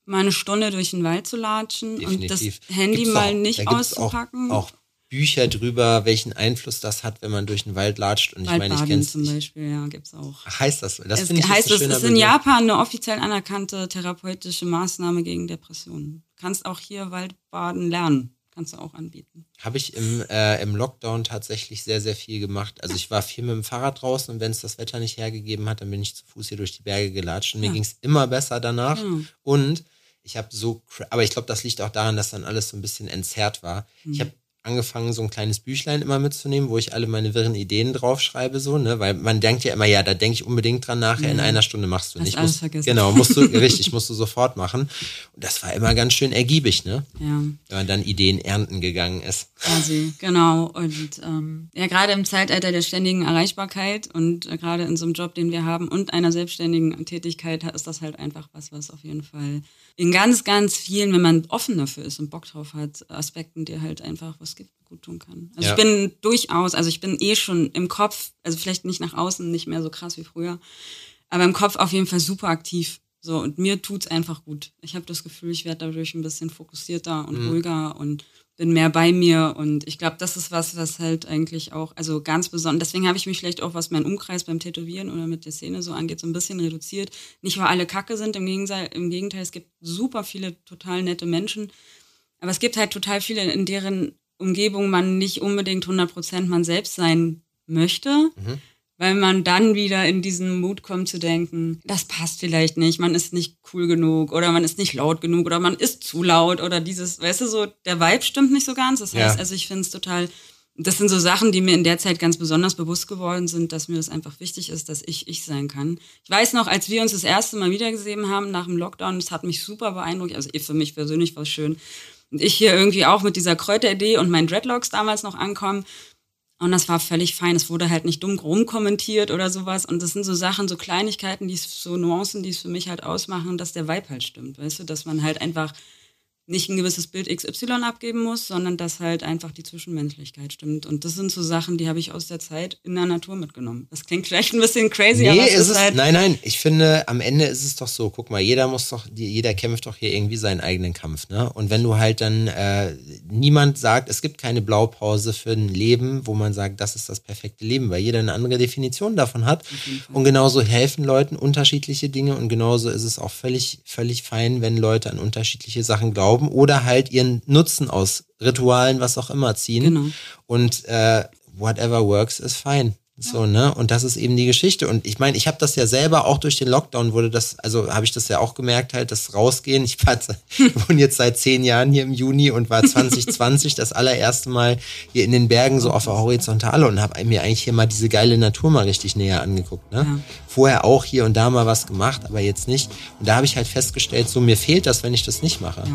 mal eine Stunde durch den Wald zu latschen. Definitiv. Und das Handy gibt's mal auch, nicht auszupacken. Auch, auch Bücher drüber, welchen Einfluss das hat, wenn man durch den Wald latscht. Und ich meine, ich kenne es zum Beispiel, ja, gibt's auch. Ach, heißt das so? Das es finde ich heißt, ein es schöner ist in Begriff. Japan eine offiziell anerkannte therapeutische Maßnahme gegen Depressionen. Du kannst auch hier Waldbaden lernen. Kannst du auch anbieten. Habe ich im, äh, im Lockdown tatsächlich sehr, sehr viel gemacht. Also ich war viel mit dem Fahrrad draußen und wenn es das Wetter nicht hergegeben hat, dann bin ich zu Fuß hier durch die Berge gelatscht und mir Ja. ging es immer besser danach. Ja. Und ich habe so, cra- aber ich glaube, das liegt auch daran, dass dann alles so ein bisschen entzerrt war. Mhm. Ich habe angefangen, so ein kleines Büchlein immer mitzunehmen, wo ich alle meine wirren Ideen draufschreibe, so, ne, weil man denkt ja immer, ja, da denke ich unbedingt dran nachher, in Ja. einer Stunde machst du Hast nicht. alles Musst, vergessen. genau, musst du, richtig, musst du sofort machen. Und das war immer ganz schön ergiebig, ne, Ja. wenn man dann Ideen ernten gegangen ist. Quasi, genau. Und ähm, ja, gerade im Zeitalter der ständigen Erreichbarkeit und äh, gerade in so einem Job, den wir haben und einer selbstständigen Tätigkeit, ist das halt einfach was, was auf jeden Fall in ganz, ganz vielen, wenn man offen dafür ist und Bock drauf hat, Aspekten dir halt einfach was gibt, gut tun kann. Also Ja. ich bin durchaus, also ich bin eh schon im Kopf, also vielleicht nicht nach außen, nicht mehr so krass wie früher, aber im Kopf auf jeden Fall super aktiv. So, und mir tut's einfach gut. Ich habe das Gefühl, ich werde dadurch ein bisschen fokussierter und Mhm. ruhiger und bin mehr bei mir. Und ich glaube, das ist was, was halt eigentlich auch, also ganz besonders, deswegen habe ich mich vielleicht auch, was meinen Umkreis beim Tätowieren oder mit der Szene so angeht, so ein bisschen reduziert. Nicht, weil alle Kacke sind, im Gegenteil, im Gegenteil, es gibt super viele total nette Menschen. Aber es gibt halt total viele, in deren Umgebung man nicht unbedingt hundert Prozent man selbst sein möchte. Mhm. Weil man dann wieder in diesen Mut kommt zu denken, das passt vielleicht nicht, man ist nicht cool genug oder man ist nicht laut genug oder man ist zu laut oder dieses, weißt du, so der Vibe stimmt nicht so ganz. Das heißt, Ja. also ich finde es total, das sind so Sachen, die mir in der Zeit ganz besonders bewusst geworden sind, dass mir das einfach wichtig ist, dass ich ich sein kann. Ich weiß noch, als wir uns das erste Mal wiedergesehen haben nach dem Lockdown, das hat mich super beeindruckt, also für mich persönlich war es schön. Und ich hier irgendwie auch mit dieser Kräuteridee und meinen Dreadlocks damals noch ankommen. Und das war völlig fein. Es wurde halt nicht dumm rumkommentiert oder sowas. Und das sind so Sachen, so Kleinigkeiten, die es, so Nuancen, die es für mich halt ausmachen, dass der Vibe halt stimmt. Weißt du, dass man halt einfach nicht ein gewisses Bild X Y abgeben muss, sondern dass halt einfach die Zwischenmenschlichkeit stimmt. Und das sind so Sachen, die habe ich aus der Zeit in der Natur mitgenommen. Das klingt vielleicht ein bisschen crazy, Nee, aber es ist ist es, halt... nein, nein, ich finde, am Ende ist es doch so, guck mal, jeder muss doch, die- jeder kämpft doch hier irgendwie seinen eigenen Kampf, ne? Und wenn du halt dann, äh, niemand sagt, es gibt keine Blaupause für ein Leben, wo man sagt, das ist das perfekte Leben, weil jeder eine andere Definition davon hat. Und genauso helfen Leuten unterschiedliche Dinge und genauso ist es auch völlig, völlig fein, wenn Leute an unterschiedliche Sachen glauben oder halt ihren Nutzen aus Ritualen, was auch immer ziehen. Genau. Und äh, whatever works is fine. So, ne? Und das ist eben die Geschichte. Und ich meine, ich habe das ja selber auch durch den Lockdown wurde das, also habe ich das ja auch gemerkt, halt, das Rausgehen. Ich war, wohne jetzt seit zehn Jahren hier im Juni und war zwanzig zwanzig das allererste Mal hier in den Bergen so auf der Horizontale und habe mir eigentlich hier mal diese geile Natur mal richtig näher angeguckt. Ne? Ja. Vorher auch hier und da mal was gemacht, aber jetzt nicht. Und da habe ich halt festgestellt, so mir fehlt das, wenn ich das nicht mache.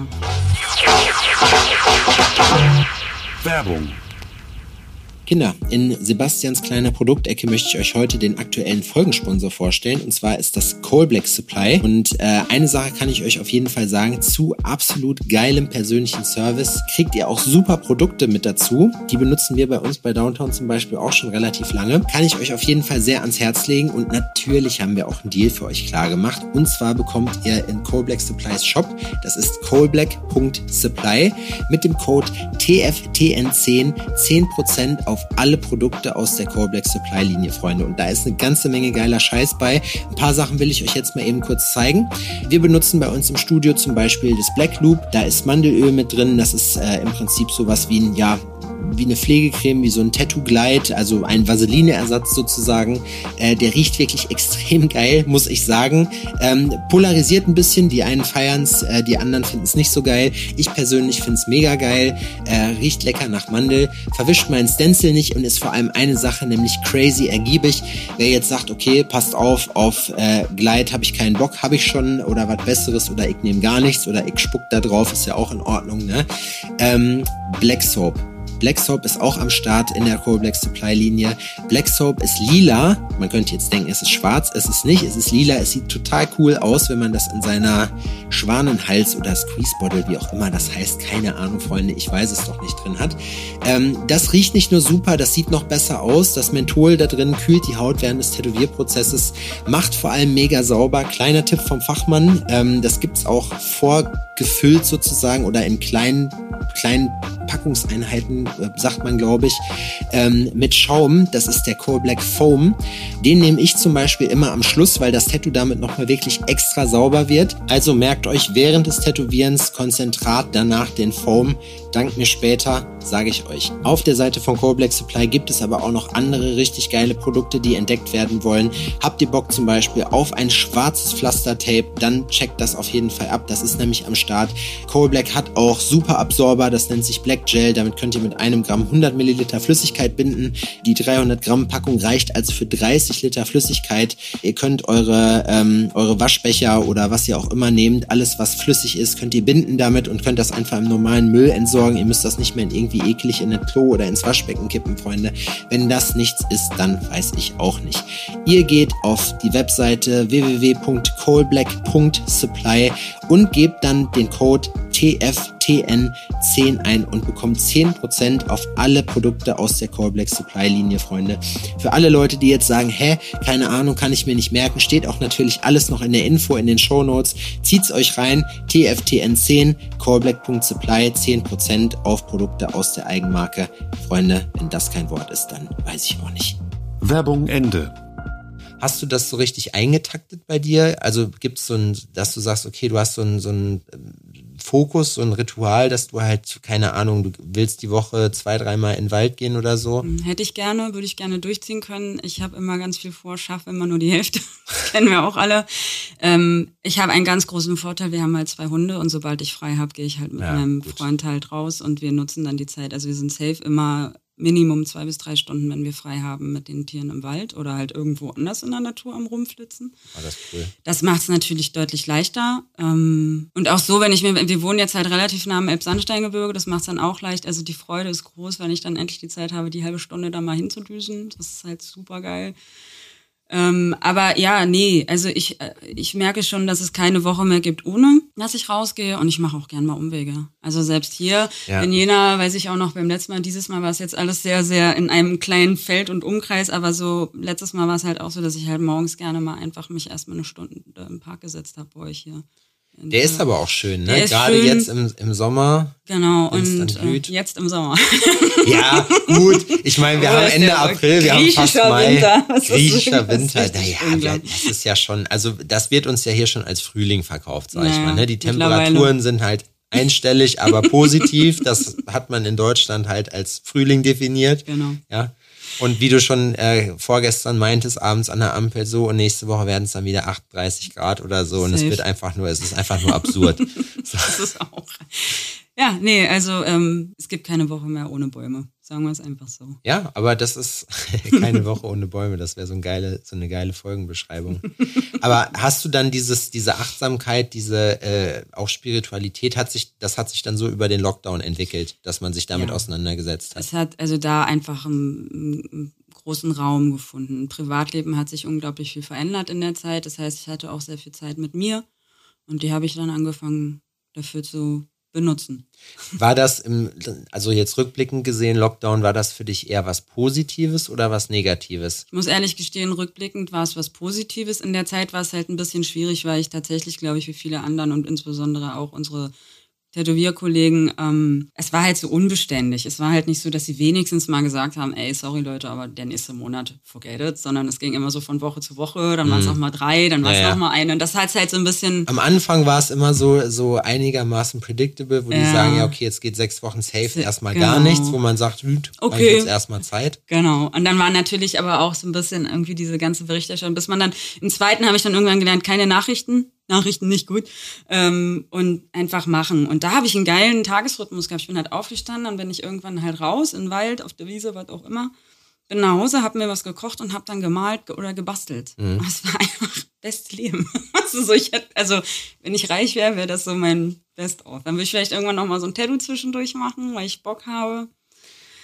Ja. Werbung. Kinder, in Sebastians kleiner Produktecke möchte ich euch heute den aktuellen Folgensponsor vorstellen. Und zwar ist das Coal Black Supply. Und äh, eine Sache kann ich euch auf jeden Fall sagen. Zu absolut geilem persönlichen Service kriegt ihr auch super Produkte mit dazu. Die benutzen wir bei uns bei Downtown zum Beispiel auch schon relativ lange. Kann ich euch auf jeden Fall sehr ans Herz legen. Und natürlich haben wir auch einen Deal für euch klar gemacht. Und zwar bekommt ihr in Coal Black Supplies Shop, das ist coalblack punkt supply, mit dem Code T F T N zehn zehn Prozent auf alle Produkte aus der Coal Black Supply Linie, Freunde. Und da ist eine ganze Menge geiler Scheiß bei. Ein paar Sachen will ich euch jetzt mal eben kurz zeigen. Wir benutzen bei uns im Studio zum Beispiel das Black Loop. Da ist Mandelöl mit drin. Das ist äh, im Prinzip sowas wie ein, ja, wie eine Pflegecreme, wie so ein Tattoo Glide, also ein Vaseline-Ersatz sozusagen. Äh, der riecht wirklich extrem geil, muss ich sagen. Ähm, polarisiert ein bisschen, die einen feiern es, äh, die anderen finden es nicht so geil. Ich persönlich finde es mega geil, äh, riecht lecker nach Mandel, verwischt meinen Stencil nicht und ist vor allem eine Sache, nämlich crazy ergiebig. Wer jetzt sagt, okay, passt auf, auf äh, Glide habe ich keinen Bock, habe ich schon oder was Besseres oder ich nehme gar nichts oder ich spuck da drauf, ist ja auch in Ordnung, ne? Ähm, Black Soap. Black Soap ist auch am Start in der Coral Black Supply Linie. Black Soap ist lila. Man könnte jetzt denken, es ist schwarz. Es ist nicht. Es ist lila. Es sieht total cool aus, wenn man das in seiner Schwanenhals oder Squeeze Bottle, wie auch immer das heißt, keine Ahnung, Freunde, ich weiß es doch nicht, drin hat. Ähm, das riecht nicht nur super, das sieht noch besser aus. Das Menthol da drin kühlt die Haut während des Tätowierprozesses, macht vor allem mega sauber. Kleiner Tipp vom Fachmann, ähm, das gibt's auch vorgefüllt sozusagen oder in kleinen, kleinen Packungseinheiten, äh, sagt man, glaube ich, ähm, mit Schaum. Das ist der Coral Black Foam. Den nehme ich zum Beispiel immer am Schluss, weil das Tattoo damit nochmal wirklich extra sauber wird. Also merkt euch während des Tätowierens Konzentrat, danach den Foam. Dank mir später, sage ich euch. Auf der Seite von Coral Black Supply gibt es aber auch noch andere richtig geile Produkte, die entdeckt werden wollen. Habt ihr Bock zum Beispiel auf ein schwarzes Pflastertape, dann checkt das auf jeden Fall ab. Das ist nämlich am Start. Coral Black hat auch super Absorber, das nennt sich Black Gel. Damit könnt ihr mit einem Gramm hundert Milliliter Flüssigkeit binden. Die dreihundert Gramm Packung reicht also für dreißig Liter Flüssigkeit. Ihr könnt eure, ähm, eure Waschbecher oder was ihr auch immer nehmt, alles was flüssig ist, könnt ihr binden damit und könnt das einfach im normalen Müll entsorgen. Ihr müsst das nicht mehr in irgendwie eklig in das Klo oder ins Waschbecken kippen, Freunde. Wenn das nichts ist, dann weiß ich auch nicht. Ihr geht auf die Webseite w w w punkt coralblack punkt supply und gebt dann den Code T F T N zehn ein und bekommt zehn Prozent auf alle Produkte aus der Coral Black Supply Linie, Freunde. Für alle Leute, die jetzt sagen, hä, keine Ahnung, kann ich mir nicht merken, steht auch natürlich alles noch in der Info, in den Shownotes. Zieht's euch rein, T F T N zehn, coralblack punkt supply, zehn Prozent auf Produkte aus der Eigenmarke. Freunde, wenn das kein Wort ist, dann weiß ich auch nicht. Werbung Ende. Hast du das so richtig eingetaktet bei dir? Also gibt's so ein, dass du sagst, okay, du hast so ein, so ein Fokus, so ein Ritual, dass du halt, keine Ahnung, du willst die Woche zwei, dreimal in den Wald gehen oder so? Hätte ich gerne, würde ich gerne durchziehen können. Ich habe immer ganz viel vor, schaffe immer nur die Hälfte. Das kennen wir auch alle. Ähm, ich habe einen ganz großen Vorteil, wir haben halt zwei Hunde und sobald ich frei habe, gehe ich halt mit ja, meinem gut. Freund halt raus und wir nutzen dann die Zeit. Also wir sind safe immer Minimum zwei bis drei Stunden, wenn wir frei haben, mit den Tieren im Wald oder halt irgendwo anders in der Natur am Rumflitzen. Oh, das ist cool. Das macht es natürlich deutlich leichter. Und auch so, wenn ich mir, wir wohnen jetzt halt relativ nah am Elbsandsteingebirge, das macht es dann auch leicht. Also die Freude ist groß, wenn ich dann endlich die Zeit habe, die halbe Stunde da mal hinzudüsen. Das ist halt super geil. Ähm, aber ja, nee, also ich ich merke schon, dass es keine Woche mehr gibt, ohne dass ich rausgehe und ich mache auch gern mal Umwege. Also selbst hier ja. in Jena, weiß ich auch noch, beim letzten Mal, dieses Mal war es jetzt alles sehr, sehr in einem kleinen Feld und Umkreis, aber so letztes Mal war es halt auch so, dass ich halt morgens gerne mal einfach mich erstmal eine Stunde im Park gesetzt habe bei euch hier. Der ist aber auch schön, ne? Gerade schön. Jetzt im, im Sommer. Genau, und äh, jetzt im Sommer. Ja, gut. Ich meine, wir oh, haben Ende April, wir haben fast Mai. Winter. Griechischer Winter. Naja, das ist ja schon, also das wird uns ja hier schon als Frühling verkauft, sag naja, ich mal. Ne? Die Temperaturen sind halt einstellig, aber positiv. Das hat man in Deutschland halt als Frühling definiert. Genau. Ja. Und wie du schon äh, vorgestern meintest, abends an der Ampel so und nächste Woche werden es dann wieder achtunddreißig Grad oder so. Und Safe. Es wird einfach nur, es ist einfach nur absurd. So. Das ist auch. Ja, nee, also ähm, es gibt keine Woche mehr ohne Bäume. Sagen wir es einfach so. Ja, aber das ist keine Woche ohne Bäume. Das wäre so, ein geile, so eine geile Folgenbeschreibung. Aber hast du dann dieses, diese Achtsamkeit, diese äh, auch Spiritualität, hat sich, das hat sich dann so über den Lockdown entwickelt, dass man sich damit ja. auseinandergesetzt hat? Es hat also da einfach einen, einen großen Raum gefunden. Privatleben hat sich unglaublich viel verändert in der Zeit. Das heißt, ich hatte auch sehr viel Zeit mit mir und die habe ich dann angefangen dafür zu benutzen. War das, im, also jetzt rückblickend gesehen, Lockdown, war das für dich eher was Positives oder was Negatives? Ich muss ehrlich gestehen, rückblickend war es was Positives. In der Zeit war es halt ein bisschen schwierig, weil ich tatsächlich, glaube ich, wie viele anderen und insbesondere auch unsere Tätowierkollegen, ähm, es war halt so unbeständig. Es war halt nicht so, dass sie wenigstens mal gesagt haben, ey, sorry Leute, aber der nächste Monat, forget it, sondern es ging immer so von Woche zu Woche, dann mhm. waren es noch mal drei, dann war es ja, noch mal eine und das hat halt so ein bisschen... Am Anfang war es immer so, so einigermaßen predictable, wo ja. die sagen, ja okay, jetzt geht sechs Wochen safe, erstmal genau. gar nichts, wo man sagt, hüt, okay. jetzt erstmal Zeit. Genau, und dann war natürlich aber auch so ein bisschen irgendwie diese ganze Berichterstattung, bis man dann, im zweiten habe ich dann irgendwann gelernt, keine Nachrichten, Nachrichten nicht gut ähm, und einfach machen. Und da habe ich einen geilen Tagesrhythmus gehabt. Ich bin halt aufgestanden, dann bin ich irgendwann halt raus in den Wald, auf der Wiese, was auch immer. Bin nach Hause, habe mir was gekocht und habe dann gemalt oder gebastelt. Mhm. Das war einfach das beste Leben. Also, so, ich hätte, also wenn ich reich wäre, wäre das so mein Best-of. Dann würde ich vielleicht irgendwann noch mal so ein Tattoo zwischendurch machen, weil ich Bock habe.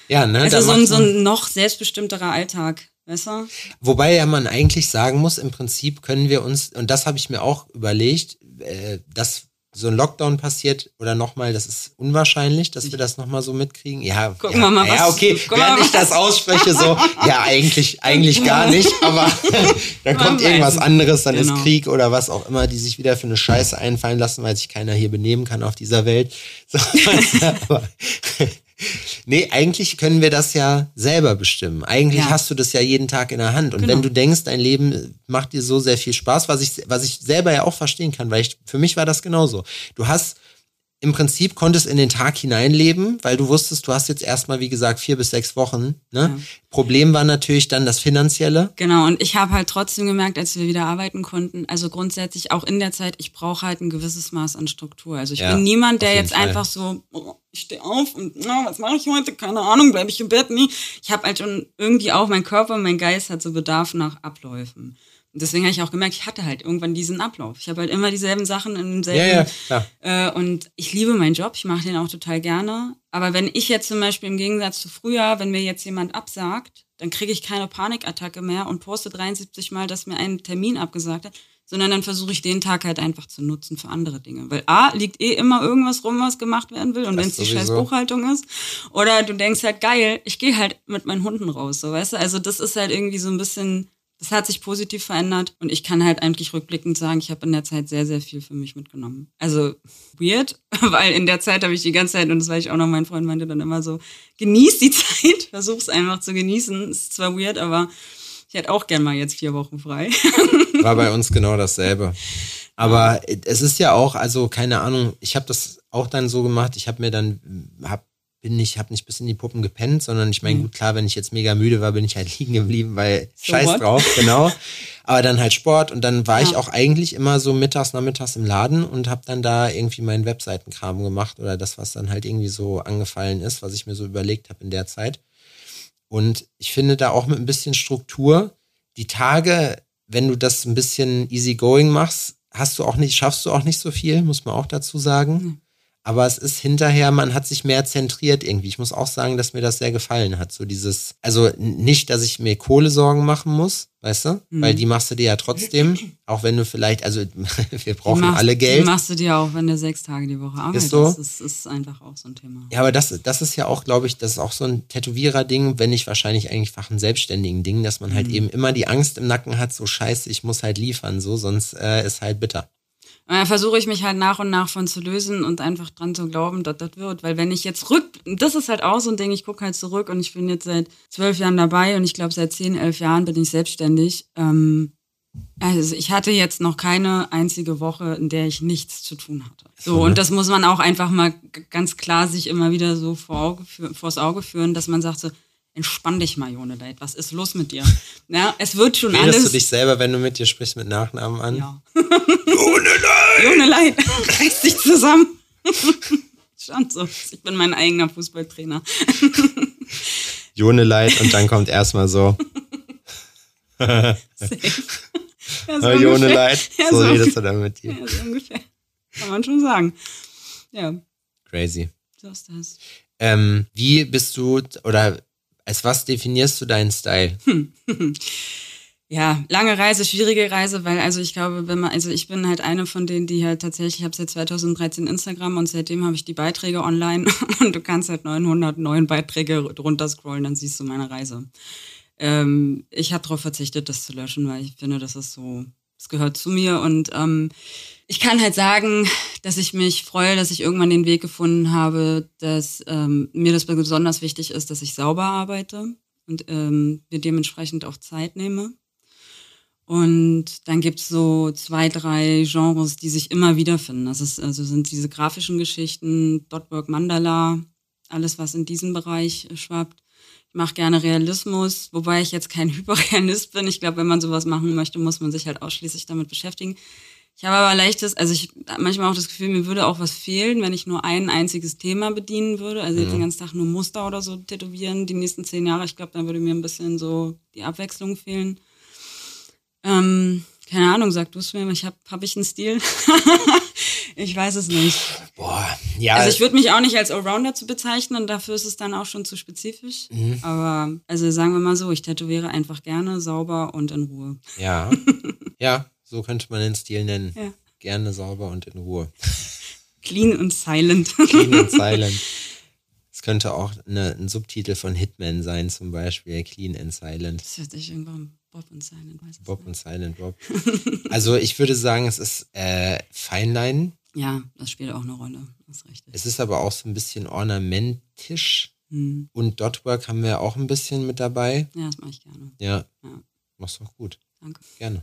Ja, ne? Also so ein, so ein noch selbstbestimmterer Alltag, weißt du? Wobei ja man eigentlich sagen muss, im Prinzip können wir uns, und das habe ich mir auch überlegt, äh, dass so ein Lockdown passiert oder nochmal, das ist unwahrscheinlich, dass wir das nochmal so mitkriegen. Ja, gucken ja, wir mal, ja was, okay, während ich das ausspreche, so, ja, eigentlich, eigentlich gar nicht, aber dann kommt irgendwas anderes, dann genau. ist Krieg oder was auch immer, die sich wieder für eine Scheiße einfallen lassen, weil sich keiner hier benehmen kann auf dieser Welt. So, aber nee, eigentlich können wir das ja selber bestimmen. Eigentlich ja. hast du das ja jeden Tag in der Hand. Und genau. wenn du denkst, dein Leben macht dir so sehr viel Spaß, was ich, was ich selber ja auch verstehen kann, weil ich, für mich war das genauso. Du hast im Prinzip konntest in den Tag hineinleben, weil du wusstest, du hast jetzt erstmal, wie gesagt, vier bis sechs Wochen. Ne? Ja. Problem war natürlich dann das Finanzielle. Genau, und ich habe halt trotzdem gemerkt, als wir wieder arbeiten konnten, also grundsätzlich auch in der Zeit, ich brauche halt ein gewisses Maß an Struktur. Also ich ja, bin niemand, der jetzt Fall. einfach so, oh, ich stehe auf und na, was mache ich heute? Keine Ahnung, bleibe ich im Bett? Nie. Ich habe halt schon irgendwie auch, mein Körper, mein Geist hat so Bedarf nach Abläufen. Und deswegen habe ich auch gemerkt, ich hatte halt irgendwann diesen Ablauf. Ich habe halt immer dieselben Sachen in demselben. Ja, ja, äh, und ich liebe meinen Job, ich mache den auch total gerne. Aber wenn ich jetzt zum Beispiel im Gegensatz zu früher, wenn mir jetzt jemand absagt, dann kriege ich keine Panikattacke mehr und poste dreiundsiebzig Mal, dass mir ein Termin abgesagt hat, sondern dann versuche ich den Tag halt einfach zu nutzen für andere Dinge. Weil A, liegt eh immer irgendwas rum, was gemacht werden will. Und wenn es die scheiß Buchhaltung ist. Oder du denkst halt, geil, ich gehe halt mit meinen Hunden raus, so weißt du. Also das ist halt irgendwie so ein bisschen... Das hat sich positiv verändert und ich kann halt eigentlich rückblickend sagen, ich habe in der Zeit sehr, sehr viel für mich mitgenommen. Also weird, weil in der Zeit habe ich die ganze Zeit, und das weiß ich auch noch, mein Freund meinte dann immer so, genieß die Zeit, versuch's einfach zu genießen. Ist zwar weird, aber ich hätte auch gern mal jetzt vier Wochen frei. War bei uns genau dasselbe. Aber es ist ja auch, also keine Ahnung, ich habe das auch dann so gemacht, ich habe mir dann, hab bin nicht, habe nicht bis in die Puppen gepennt, sondern ich meine, gut, klar, wenn ich jetzt mega müde war, bin ich halt liegen geblieben, weil so scheiß what? drauf, genau. Aber dann halt Sport und dann war ja. ich auch eigentlich immer so mittags, nachmittags im Laden und habe dann da irgendwie meinen Webseitenkram gemacht oder das, was dann halt irgendwie so angefallen ist, was ich mir so überlegt habe in der Zeit. Und ich finde da auch mit ein bisschen Struktur, die Tage, wenn du das ein bisschen easygoing machst, hast du auch nicht, schaffst du auch nicht so viel, muss man auch dazu sagen. Mhm. Aber es ist hinterher, man hat sich mehr zentriert irgendwie. Ich muss auch sagen, dass mir das sehr gefallen hat. So dieses, also nicht, dass ich mir Kohlesorgen machen muss, weißt du? Mhm. Weil die machst du dir ja trotzdem, auch wenn du vielleicht, also wir brauchen machst, alle Geld. Die machst du dir auch, wenn du sechs Tage die Woche arbeitest. Ist so? Das ist, ist einfach auch so ein Thema. Ja, aber das, das ist ja auch, glaube ich, das ist auch so ein Tätowierer-Ding, wenn nicht wahrscheinlich eigentlich fach ein selbstständigen Ding, dass man halt mhm. eben immer die Angst im Nacken hat, so scheiße, ich muss halt liefern, so, sonst äh, ist halt bitter. Und da versuche ich mich halt nach und nach von zu lösen und einfach dran zu glauben, dass das wird. Weil wenn ich jetzt rück, das ist halt auch so ein Ding, ich gucke halt zurück und ich bin jetzt seit zwölf Jahren dabei und ich glaube seit zehn, elf Jahren bin ich selbstständig. Ähm, also ich hatte jetzt noch keine einzige Woche, in der ich nichts zu tun hatte. So, und das muss man auch einfach mal ganz klar sich immer wieder so vor Auge, vors Auge führen, dass man sagt so, entspann dich mal, Joneleit, was ist los mit dir? Ja, es wird schon Redest alles... du dich selber, wenn du mit dir sprichst, mit Nachnamen an? Ja. Joneleit! Joneleit, reiß dich zusammen. Schon so, ich bin mein eigener Fußballtrainer. Joneleit und dann kommt erstmal so... Safe. Ja, so Joneleit, ja, so, so redest du dann mit dir. Ja, so ungefähr. Kann man schon sagen. Ja. Crazy. So ist das. Ähm, wie bist du, oder... Als was definierst du deinen Style? Hm. Ja, lange Reise, schwierige Reise, weil also ich glaube, wenn man, also ich bin halt eine von denen, die halt tatsächlich, ich habe seit zweitausenddreizehn Instagram und seitdem habe ich die Beiträge online und du kannst halt neunhundertneun Beiträge runter scrollen, dann siehst du meine Reise. Ähm, ich habe darauf verzichtet, das zu löschen, weil ich finde, das ist so, das gehört zu mir und ähm, ich kann halt sagen, dass ich mich freue, dass ich irgendwann den Weg gefunden habe, dass ähm, mir das besonders wichtig ist, dass ich sauber arbeite und ähm, mir dementsprechend auch Zeit nehme. Und dann gibt's so zwei, drei Genres, die sich immer wiederfinden. Das ist, also sind diese grafischen Geschichten, Dotwork, Mandala, alles, was in diesem Bereich schwappt. Ich mache gerne Realismus, wobei ich jetzt kein Hyperrealist bin. Ich glaube, wenn man sowas machen möchte, muss man sich halt ausschließlich damit beschäftigen. Ich habe aber leichtes, also ich habe manchmal auch das Gefühl, mir würde auch was fehlen, wenn ich nur ein einziges Thema bedienen würde. Also jetzt mhm. den ganzen Tag nur Muster oder so tätowieren, die nächsten zehn Jahre. Ich glaube, dann würde mir ein bisschen so die Abwechslung fehlen. Ähm, keine Ahnung, sag du es mir, ich hab, hab ich einen Stil? Ich weiß es nicht. Boah, ja. Also ich würde mich auch nicht als Allrounder zu bezeichnen, dafür ist es dann auch schon zu spezifisch. Mhm. Aber also sagen wir mal so, ich tätowiere einfach gerne, sauber und in Ruhe. Ja, ja, so könnte man den Stil nennen. Ja. Gerne, sauber und in Ruhe. Clean und silent. Clean und silent. Es könnte auch eine, ein Subtitel von Hitman sein, zum Beispiel Clean and Silent. Das hört sich irgendwann Bob und Silent. Weiß Bob nicht. Und Silent Bob. Also ich würde sagen, es ist äh, Feinlein. Ja, das spielt auch eine Rolle. Das ist richtig. Es ist aber auch so ein bisschen ornamentisch. Hm. Und Dotwork haben wir auch ein bisschen mit dabei. Ja, das mache ich gerne. Ja, ja. Machst du auch gut. Danke. Gerne.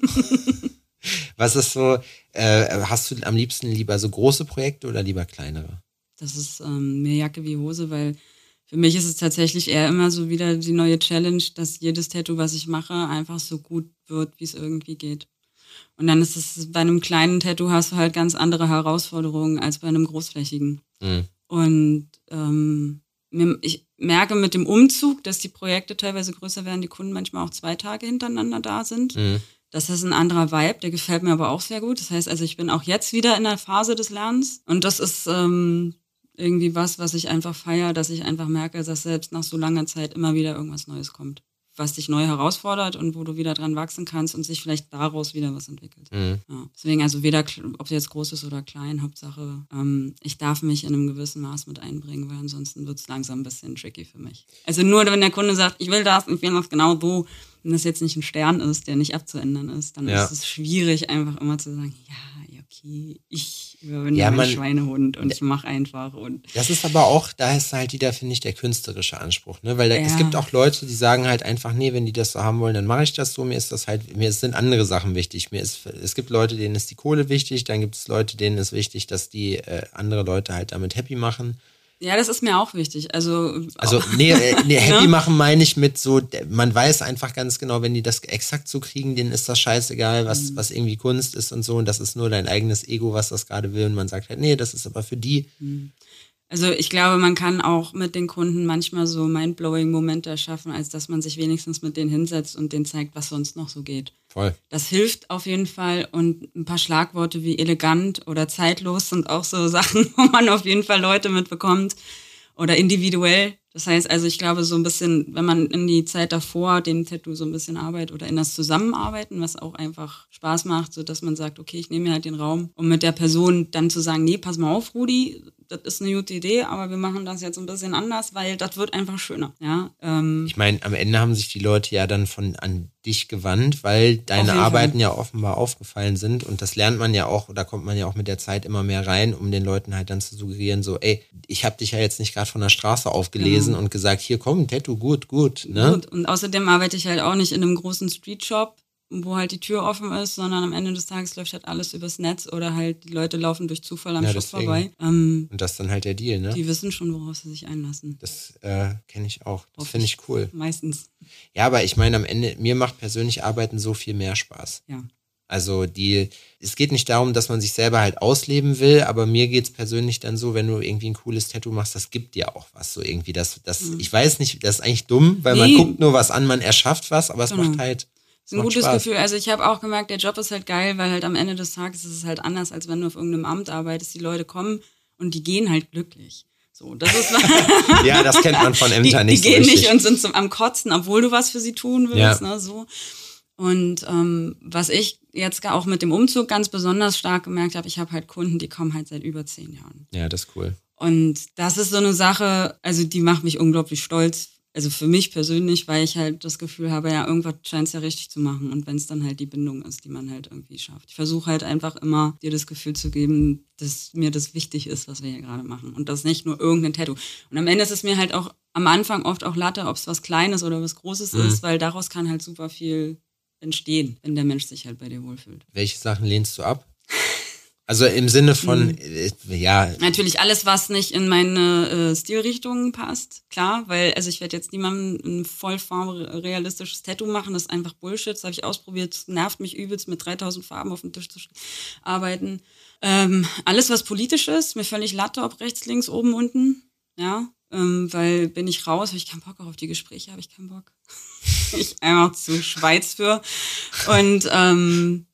Was ist so, äh, hast du am liebsten lieber so große Projekte oder lieber kleinere? Das ist ähm, mehr Jacke wie Hose, weil für mich ist es tatsächlich eher immer so wieder die neue Challenge, dass jedes Tattoo, was ich mache, einfach so gut wird, wie es irgendwie geht. Und dann ist es, bei einem kleinen Tattoo hast du halt ganz andere Herausforderungen als bei einem großflächigen. Mhm. Und ähm, ich merke mit dem Umzug, dass die Projekte teilweise größer werden, die Kunden manchmal auch zwei Tage hintereinander da sind. Mhm. Das ist ein anderer Vibe, der gefällt mir aber auch sehr gut. Das heißt, also ich bin auch jetzt wieder in der Phase des Lernens. Und das ist ähm, irgendwie was, was ich einfach feiere, dass ich einfach merke, dass selbst nach so langer Zeit immer wieder irgendwas Neues kommt, was dich neu herausfordert und wo du wieder dran wachsen kannst und sich vielleicht daraus wieder was entwickelt. Mhm. Ja. Deswegen also weder, ob es jetzt groß ist oder klein, Hauptsache, ähm, ich darf mich in einem gewissen Maß mit einbringen, weil ansonsten wird es langsam ein bisschen tricky für mich. Also nur, wenn der Kunde sagt, ich will das, ich will das genau so, wenn das jetzt nicht ein Stern ist, der nicht abzuändern ist, dann ja. ist es schwierig, einfach immer zu sagen, ja, okay, ich überwinde ja, meinen Schweinehund und ich mache einfach. Und das ist aber auch, da ist halt wieder, finde ich, der künstlerische Anspruch, ne? Weil da, ja. es gibt auch Leute, die sagen halt einfach, nee, wenn die das so haben wollen, dann mache ich das so. Mir ist das halt, mir sind andere Sachen wichtig. Mir ist, es gibt Leute, denen ist die Kohle wichtig, dann gibt es Leute, denen ist wichtig, dass die äh, andere Leute halt damit happy machen. Ja, das ist mir auch wichtig. Also, also nee, nee happy machen meine ich mit so, man weiß einfach ganz genau, wenn die das exakt so kriegen, denen ist das scheißegal, was, mhm. was irgendwie Kunst ist und so. Und das ist nur dein eigenes Ego, was das gerade will. Und man sagt halt, nee, das ist aber für die. Mhm. Also ich glaube, man kann auch mit den Kunden manchmal so mindblowing Momente erschaffen, als dass man sich wenigstens mit denen hinsetzt und denen zeigt, was sonst noch so geht. Voll. Das hilft auf jeden Fall und ein paar Schlagworte wie elegant oder zeitlos sind auch so Sachen, wo man auf jeden Fall Leute mitbekommt oder individuell. Das heißt also, ich glaube so ein bisschen, wenn man in die Zeit davor dem Tattoo so ein bisschen arbeitet oder in das Zusammenarbeiten, was auch einfach Spaß macht, so dass man sagt, okay, ich nehme mir halt den Raum, um mit der Person dann zu sagen, nee, pass mal auf, Rudi, das ist eine gute Idee, aber wir machen das jetzt ein bisschen anders, weil das wird einfach schöner. Ja, ähm, ich meine, am Ende haben sich die Leute ja dann von an dich gewandt, weil deine Arbeiten Fall. ja offenbar aufgefallen sind und das lernt man ja auch, oder kommt man ja auch mit der Zeit immer mehr rein, um den Leuten halt dann zu suggerieren, so, ey, ich habe dich ja jetzt nicht gerade von der Straße aufgelesen genau. und gesagt, hier komm, Tattoo, gut, gut. Ne? Gut. Und außerdem arbeite ich halt auch nicht in einem großen Streetshop, wo halt die Tür offen ist, sondern am Ende des Tages läuft halt alles übers Netz oder halt die Leute laufen durch Zufall am ja, Shop vorbei. Ähm, und das ist dann halt der Deal, ne? Die wissen schon, worauf sie sich einlassen. Das äh, kenne ich auch. Das finde ich cool. Meistens. Ja, aber ich meine, am Ende, mir macht persönlich Arbeiten so viel mehr Spaß. Ja. Also die, es geht nicht darum, dass man sich selber halt ausleben will, aber mir geht's persönlich dann so, wenn du irgendwie ein cooles Tattoo machst, das gibt dir auch was, so irgendwie. Das, das, mhm. Ich weiß nicht, das ist eigentlich dumm, weil nee. man guckt nur was an, man erschafft was, aber es genau. macht halt Das ist ein gutes Spaß. Gefühl. Also ich habe auch gemerkt, der Job ist halt geil, weil halt am Ende des Tages ist es halt anders, als wenn du auf irgendeinem Amt arbeitest. Die Leute kommen und die gehen halt glücklich. So, das ist ja, das kennt man von Ämtern die, nicht die so gehen richtig. nicht und sind zum, am Kotzen, obwohl du was für sie tun willst. Ja. Ne, so. Und ähm, was ich jetzt auch mit dem Umzug ganz besonders stark gemerkt habe, ich habe halt Kunden, die kommen halt seit über zehn Jahren. Ja, das ist cool. Und das ist so eine Sache, also die macht mich unglaublich stolz. Also für mich persönlich, weil ich halt das Gefühl habe, ja, irgendwas scheint es ja richtig zu machen. Und wenn es dann halt die Bindung ist, die man halt irgendwie schafft. Ich versuche halt einfach immer, dir das Gefühl zu geben, dass mir das wichtig ist, was wir hier gerade machen. Und das nicht nur irgendein Tattoo. Und am Ende ist es mir halt auch am Anfang oft auch Latte, ob es was Kleines oder was Großes mhm. ist, weil daraus kann halt super viel entstehen, wenn der Mensch sich halt bei dir wohlfühlt. Welche Sachen lehnst du ab? Also im Sinne von, mhm. äh, ja. Natürlich alles, was nicht in meine äh, Stilrichtung passt, klar, weil, also ich werde jetzt niemandem ein vollformrealistisches Tattoo machen, das ist einfach Bullshit, das habe ich ausprobiert, das nervt mich übelst, mit dreitausend Farben auf dem Tisch zu arbeiten. Ähm, alles, was politisch ist, mir völlig Latte, ob rechts, links, oben, unten, ja, ähm, weil bin ich raus, habe ich keinen Bock, auch auf die Gespräche habe ich keinen Bock. Ich einfach zu Schweiz für und ähm,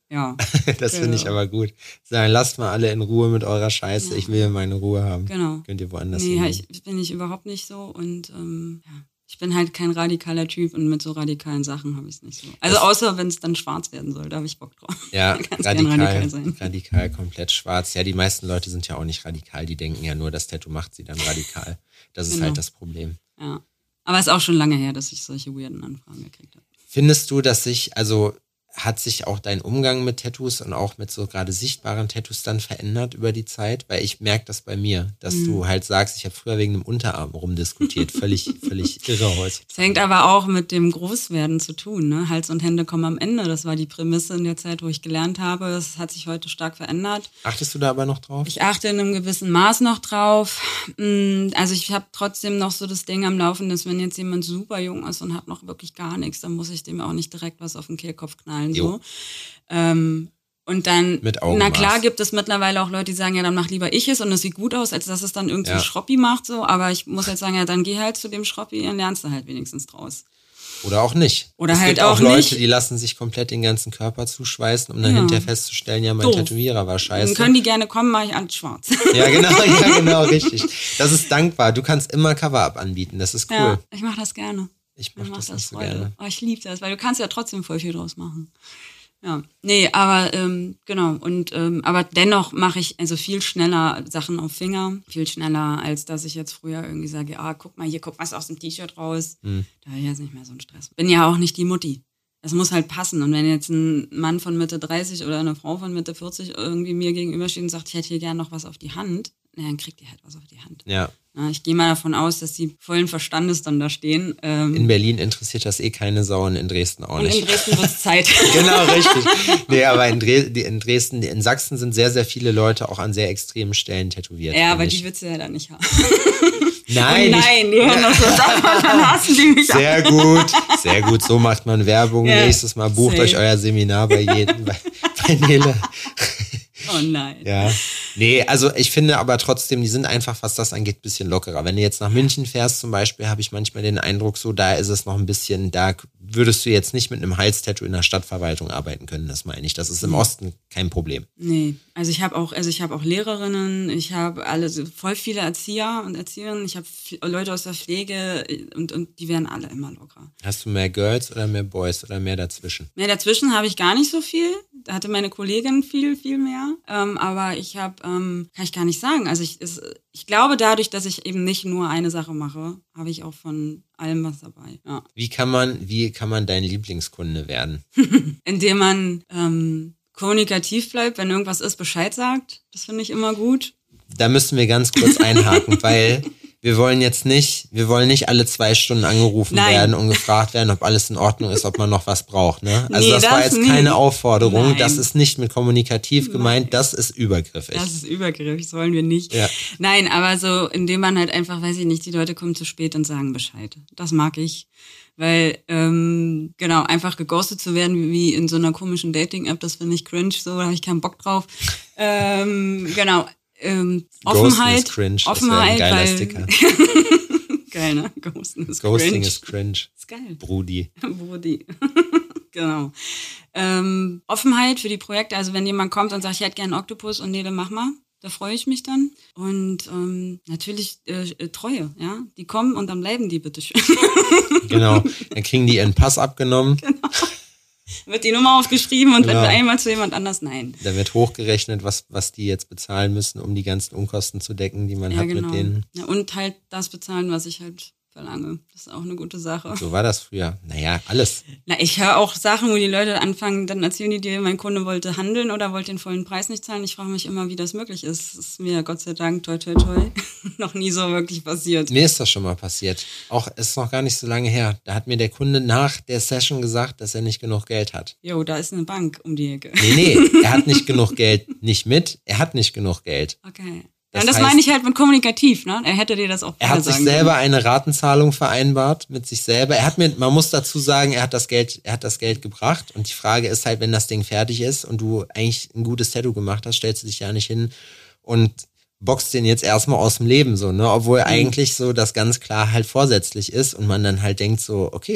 Ja. Das genau. finde ich aber gut. Sagen, lasst mal alle in Ruhe mit eurer Scheiße. Ja. Ich will meine Ruhe haben. Genau. Könnt ihr woanders nee, hin. Nee, ich bin ich überhaupt nicht so und ähm, ja. Ich bin halt kein radikaler Typ und mit so radikalen Sachen habe ich es nicht so. Also das außer, wenn es dann schwarz werden soll, da habe ich Bock drauf. Ja, radikal, radikal, sein. radikal, komplett schwarz. Ja, die meisten Leute sind ja auch nicht radikal. Die denken ja nur, das Tattoo macht sie dann radikal. Das ist genau. halt das Problem. Ja, aber es ist auch schon lange her, dass ich solche weirden Anfragen gekriegt habe. Findest du, dass sich, also hat sich auch dein Umgang mit Tattoos und auch mit so gerade sichtbaren Tattoos dann verändert über die Zeit? Weil ich merke das bei mir, dass mhm. du halt sagst, ich habe früher wegen dem Unterarm rumdiskutiert. Völlig, völlig irre heute. Das hängt aber auch mit dem Großwerden zu tun. Ne? Hals und Hände kommen am Ende. Das war die Prämisse in der Zeit, wo ich gelernt habe. Das hat sich heute stark verändert. Achtest du da aber noch drauf? Ich achte in einem gewissen Maß noch drauf. Also ich habe trotzdem noch so das Ding am Laufen, dass wenn jetzt jemand super jung ist und hat noch wirklich gar nichts, dann muss ich dem auch nicht direkt was auf den Kehlkopf knallen. So. Ähm, und dann, na klar gibt es mittlerweile auch Leute, die sagen, ja, dann mach lieber ich es und es sieht gut aus, als dass es dann irgendwie ja. Schroppi macht, so. Aber ich muss halt sagen, ja, dann geh halt zu dem Schroppi und lernst du halt wenigstens draus. Oder auch nicht. Oder es halt gibt auch auch Leute, nicht. die lassen sich komplett den ganzen Körper zuschweißen, um dann ja. hinterher festzustellen, ja, mein Doof. Tätowierer war scheiße. Dann können die gerne kommen, mache ich alles schwarz. Ja, genau, ja, genau, richtig. Das ist dankbar. Du kannst immer Cover-Up anbieten, das ist cool. Ja, ich mache das gerne. Ich mache mach das, das so Freude. gerne. Oh, ich liebe das, weil du kannst ja trotzdem voll viel draus machen. Ja, nee, aber ähm, genau und ähm, aber dennoch mache ich also viel schneller Sachen auf Finger, viel schneller, als dass ich jetzt früher irgendwie sage, ah, guck mal hier, guck was aus dem T-Shirt raus. Hm. Da habe ich jetzt nicht mehr so einen Stress. Bin ja auch nicht die Mutti. Es muss halt passen. Und wenn jetzt ein Mann von Mitte dreißig oder eine Frau von Mitte vierzig irgendwie mir gegenübersteht und sagt, ich hätte hier gerne noch was auf die Hand, na, dann kriegt ihr halt was auf die Hand. Ja. Ja, ich gehe mal davon aus, dass die vollen Verstandes dann da stehen. Ähm, in Berlin interessiert das eh keine Sau und in Dresden auch und nicht. In Dresden wird es Zeit. Genau, richtig. Nee, aber in, Dres- in Dresden, in Sachsen sind sehr, sehr viele Leute auch an sehr extremen Stellen tätowiert. Ja, aber die willst du ja dann nicht haben. Nein. Oh nein, die hören das so an, dann hassen die mich. Sehr gut, sehr gut. So macht man Werbung. Ja, nächstes Mal bucht safe. Euch euer Seminar bei jedem, bei, bei Nele. Oh nein. Ja. Nee, also ich finde aber trotzdem, die sind einfach, was das angeht, ein bisschen lockerer. Wenn du jetzt nach München fährst zum Beispiel, habe ich manchmal den Eindruck, so da ist es noch ein bisschen, da würdest du jetzt nicht mit einem Halstattoo in der Stadtverwaltung arbeiten können, das meine ich. Das ist im Osten kein Problem. Nee, also ich habe auch, also ich habe auch Lehrerinnen, ich habe alle, voll viele Erzieher und Erzieherinnen, ich habe Leute aus der Pflege und, und die werden alle immer locker. Hast du mehr Girls oder mehr Boys oder mehr dazwischen? Mehr dazwischen habe ich gar nicht so viel. Da hatte meine Kollegin viel, viel mehr. Ähm, aber ich habe, ähm, kann ich gar nicht sagen. Also ich, es, ich glaube, dadurch, dass ich eben nicht nur eine Sache mache, habe ich auch von allem was dabei. Ja. Wie kann man, wie kann man dein Lieblingskunde werden? Indem man ähm, kommunikativ bleibt, wenn irgendwas ist, Bescheid sagt. Das finde ich immer gut. Da müssen wir ganz kurz einhaken, weil wir wollen jetzt nicht, wir wollen nicht alle zwei Stunden angerufen Nein. werden und gefragt werden, ob alles in Ordnung ist, ob man noch was braucht. Ne? Also nee, das, das war jetzt nie. keine Aufforderung, Nein. das ist nicht mit kommunikativ gemeint, Nein. das ist übergriffig. Das ist übergriffig, das wollen wir nicht. Ja. Nein, aber so, indem man halt einfach, weiß ich nicht, die Leute kommen zu spät und sagen Bescheid. Das mag ich. Weil, ähm, genau, einfach geghostet zu werden wie in so einer komischen Dating-App, das finde ich cringe, so, da habe ich keinen Bock drauf. ähm, genau. Ähm, Offenheit, ist cringe. Offenheit, das ein weil Sticker. geil, ne? Ghosting ist Ghosting cringe. ist cringe. Ist geil. Brudi. Brudi. Genau. Ähm, Offenheit für die Projekte, also wenn jemand kommt und sagt, ich hätte gerne einen Oktopus und nee, dann mach mal. Da freue ich mich dann. Und ähm, natürlich äh, Treue, ja. Die kommen und dann bleiben die, bitteschön. Genau. Dann kriegen die ihren Pass abgenommen. Genau. Wird die Nummer aufgeschrieben und genau. wenn du einmal zu jemand anders, nein. Da wird hochgerechnet, was, was die jetzt bezahlen müssen, um die ganzen Unkosten zu decken, die man ja, hat genau. mit denen. Ja, und halt das bezahlen, was ich halt verlange. Das ist auch eine gute Sache. So war das früher. Naja, alles. Na, ich höre auch Sachen, wo die Leute anfangen, dann erzählen die dir, mein Kunde wollte handeln oder wollte den vollen Preis nicht zahlen. Ich frage mich immer, wie das möglich ist. Das ist mir Gott sei Dank, toi, toi, toi, noch nie so wirklich passiert. Mir ist das schon mal passiert. Auch, es ist noch gar nicht so lange her. Da hat mir der Kunde nach der Session gesagt, dass er nicht genug Geld hat. Jo, da ist eine Bank um die Ecke. Nee, nee, er hat nicht genug Geld. Nicht mit, er hat nicht genug Geld. Okay. Das, ja, das heißt, meine ich halt mit kommunikativ, ne? Er hätte dir das auch Er hat sich selber können. eine Ratenzahlung vereinbart mit sich selber. Er hat mir, man muss dazu sagen, er hat das Geld, er hat das Geld gebracht. Und die Frage ist halt, wenn das Ding fertig ist und du eigentlich ein gutes Tattoo gemacht hast, stellst du dich ja nicht hin und boxt den jetzt erstmal aus dem Leben, so, ne? Obwohl mhm. eigentlich so das ganz klar halt vorsätzlich ist und man dann halt denkt so, okay,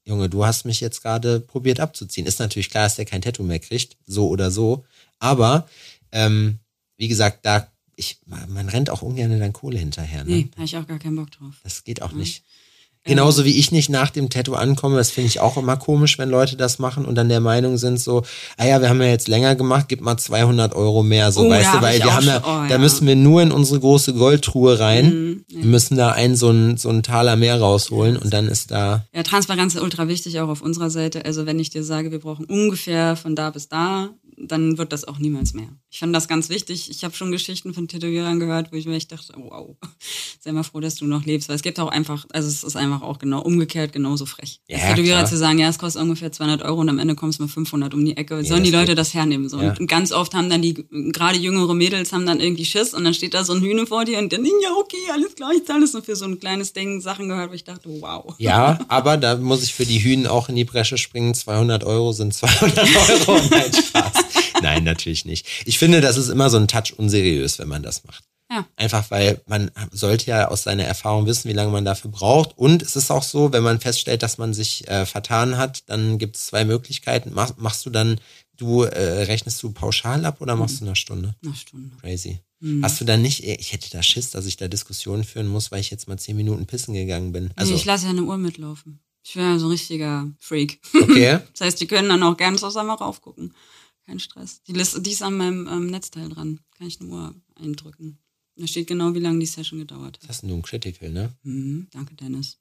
Junge, du hast mich jetzt gerade probiert abzuziehen. Ist natürlich klar, dass der kein Tattoo mehr kriegt, so oder so. Aber, ähm, wie gesagt, da, ich, man rennt auch ungern in deine Kohle hinterher. Ne? Nee, habe ich auch gar keinen Bock drauf. Das geht auch Ja. nicht. Genauso wie ich nicht nach dem Tattoo ankomme, das finde ich auch immer komisch, wenn Leute das machen und dann der Meinung sind so, ah ja, wir haben ja jetzt länger gemacht, gib mal zweihundert Euro mehr, so, Oh, weißt da du, hab weil ich wir auch haben ja, schon- oh, da ja. müssen wir nur in unsere große Goldtruhe rein, Mhm, ja. wir müssen da einen so einen so einen Taler mehr rausholen und dann ist da, Ja, Transparenz ist ultra wichtig, auch auf unserer Seite. Also wenn ich dir sage, wir brauchen ungefähr von da bis da, dann wird das auch niemals mehr. Ich fand das ganz wichtig. Ich habe schon Geschichten von Tätowierern gehört, wo ich mir echt dachte, oh, wow, sei mal froh, dass du noch lebst. Weil es gibt auch einfach, also es ist einfach auch genau umgekehrt genauso frech. Ja, Als Tätowierer klar. zu sagen, ja, es kostet ungefähr zweihundert Euro und am Ende kommst du mit fünfhundert um die Ecke. Nee, Sollen die das Leute geht das hernehmen? So. Ja. Und ganz oft haben dann die, gerade jüngere Mädels haben dann irgendwie Schiss und dann steht da so ein Hühner vor dir und dann, ja, okay, alles klar, ich zahle das. Und für so ein kleines Ding Sachen gehört, wo ich dachte, wow. ja, aber da muss ich für die Hühn auch in die Bresche springen, zweihundert Euro sind zweihundert Euro, nein, Spaß. Nein, natürlich nicht. Ich finde, das ist immer so ein Touch unseriös, wenn man das macht. Ja. Einfach, weil man sollte ja aus seiner Erfahrung wissen, wie lange man dafür braucht. Und es ist auch so, wenn man feststellt, dass man sich äh, vertan hat, dann gibt es zwei Möglichkeiten. Mach, machst du dann, du äh, rechnest du pauschal ab oder machst du eine Stunde? Eine Stunde. Crazy. Mhm. Hast du dann nicht, ich hätte da Schiss, dass ich da Diskussionen führen muss, weil ich jetzt mal zehn Minuten pissen gegangen bin. Also, nee, ich lasse ja eine Uhr mitlaufen. Ich bin ja so ein richtiger Freak. okay. Das heißt, die können dann auch gerne zusammen raufgucken. Kein Stress. Die, Liste, die ist an meinem ähm, Netzteil dran. Kann ich eine Uhr eindrücken. Da steht genau, wie lange die Session gedauert hat. Was hast denn du ein Critical, ne? Mhm, danke, Dennis.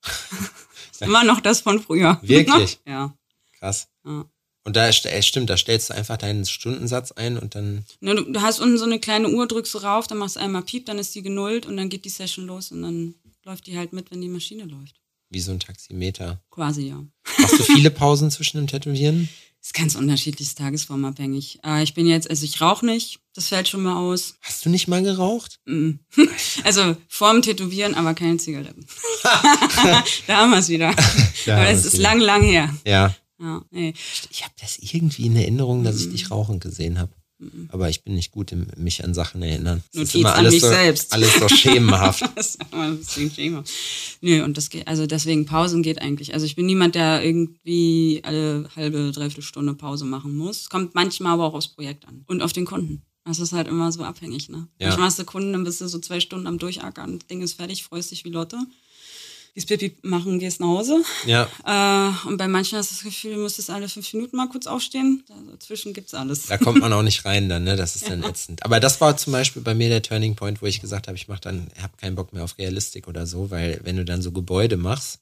Ist immer noch das von früher. Wirklich? Ja. Krass. ja. Und da st- äh, stimmt, da stellst du einfach deinen Stundensatz ein und dann, Ne, du, du hast unten so eine kleine Uhr, drückst du rauf, dann machst du einmal Piep, dann ist die genullt und dann geht die Session los und dann läuft die halt mit, wenn die Maschine läuft. wie so ein Taximeter. Quasi, ja. Machst du viele Pausen zwischen dem Tätowieren? Ist ganz unterschiedlich, tagesformabhängig. Äh, ich bin jetzt, also ich rauche nicht, das fällt schon mal aus. Hast du nicht mal geraucht? Mm. Also vorm Tätowieren, aber keine Zigaretten. Da haben wir es wieder. Da aber haben das wir's ist wieder. lang, lang her. Ja. Ja, nee. Ich habe das irgendwie in Erinnerung, dass ich dich rauchend gesehen habe. Aber ich bin nicht gut im mich an Sachen erinnern. Es ist Notiz immer an alles mich so, selbst. alles so schemenhaft. Das ist immer ein bisschen schämer. Nö, und das geht, also deswegen Pausen geht eigentlich. Also ich bin niemand, der irgendwie alle halbe, dreiviertel Stunde Pause machen muss. Kommt manchmal aber auch aufs Projekt an. Und auf den Kunden. Das ist halt immer so abhängig, ne? Ja. Manchmal hast du Kunden, dann bist du so zwei Stunden am Durchackern, das Ding ist fertig, freust dich wie Lotte. Gehst Pipi machen, gehst nach Hause. Ja, Äh, und bei manchen hast du das Gefühl, du müsstest alle fünf Minuten mal kurz aufstehen. Dazwischen gibt's alles. da kommt man auch nicht rein dann, ne? Das ist dann ätzend. Aber das war zum Beispiel bei mir der Turning Point, wo ich gesagt habe, ich mach dann, ich habe keinen Bock mehr auf Realistik oder so, weil wenn du dann so Gebäude machst,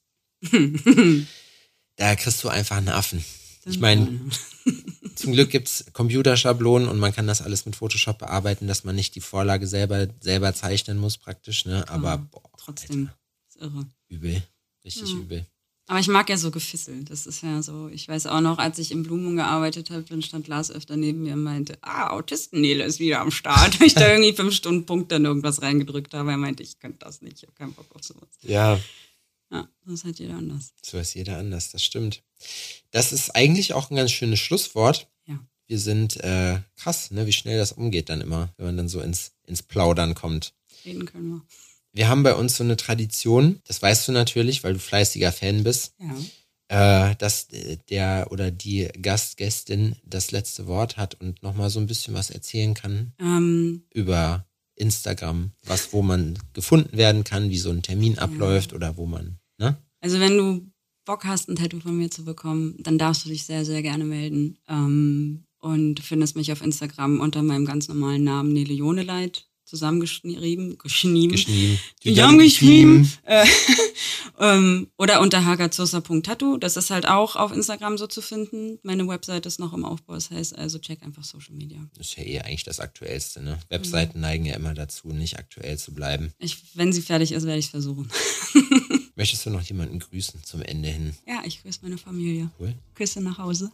da kriegst du einfach einen Affen. Ich meine, zum Glück gibt's Computerschablonen und man kann das alles mit Photoshop bearbeiten, dass man nicht die Vorlage selber selber zeichnen muss praktisch, ne? Aber boah, Trotzdem, ist irre. übel, richtig Ja. übel. Aber ich mag ja so gefisselt. Das ist ja so, ich weiß auch noch, als ich im Blumen gearbeitet habe, dann stand Lars öfter neben mir und meinte, ah, Autisten-Nele ist wieder am Start. Weil ich da irgendwie fünf Stunden Punkt dann irgendwas reingedrückt habe. Er meinte, ich könnte das nicht, ich habe keinen Bock auf sowas. Ja, Ja, das ist halt jeder anders. so ist jeder anders, das stimmt. Das ist eigentlich auch ein ganz schönes Schlusswort. Ja. Wir sind äh, krass, ne, wie schnell das umgeht dann immer, wenn man dann so ins, ins Plaudern kommt. Reden können wir. Wir haben bei uns so eine Tradition, das weißt du natürlich, weil du fleißiger Fan bist, Ja. äh, dass der oder die Gast, Gästin das letzte Wort hat und nochmal so ein bisschen was erzählen kann Ähm, über Instagram, was, wo man gefunden werden kann, wie so ein Termin abläuft oder wo man, ne? also wenn du Bock hast, ein Tattoo von mir zu bekommen, dann darfst du dich sehr, sehr gerne melden. Ähm, und du findest mich auf Instagram unter meinem ganz normalen Namen Nele Joneleit zusammengeschrieben. Geschrieben. Geschrieben. Zusammengeschrieben. Äh, ähm, oder unter hagazosa punkt tattoo. Das ist halt auch auf Instagram so zu finden. Meine Website ist noch im Aufbau. Das heißt also, check einfach Social Media. Das ist ja eh eigentlich das Aktuellste, ne? Webseiten neigen ja immer dazu, nicht aktuell zu bleiben. Ich, wenn sie fertig ist, werde ich es versuchen. Möchtest du noch jemanden grüßen zum Ende hin? Ja, ich grüße meine Familie. Cool. Küsse nach Hause.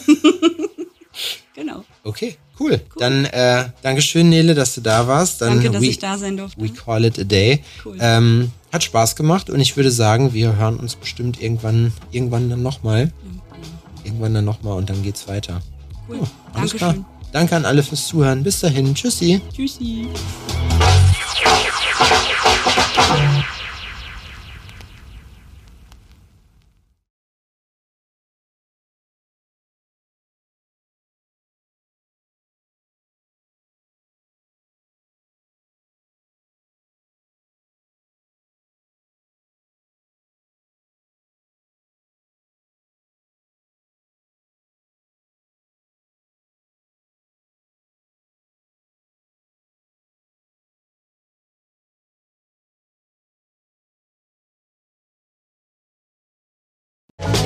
Genau. Okay, cool. Dann äh, Dankeschön, Nele, dass du da warst. Dann Danke, dass we, ich da sein durfte. we call it a day. Cool. Ähm, hat Spaß gemacht und ich würde sagen, wir hören uns bestimmt irgendwann, irgendwann dann nochmal. Irgendwann dann nochmal und dann geht's weiter. Cool. Oh, alles Dankeschön. klar. Danke an alle fürs Zuhören. Bis dahin. Tschüssi. Tschüssi.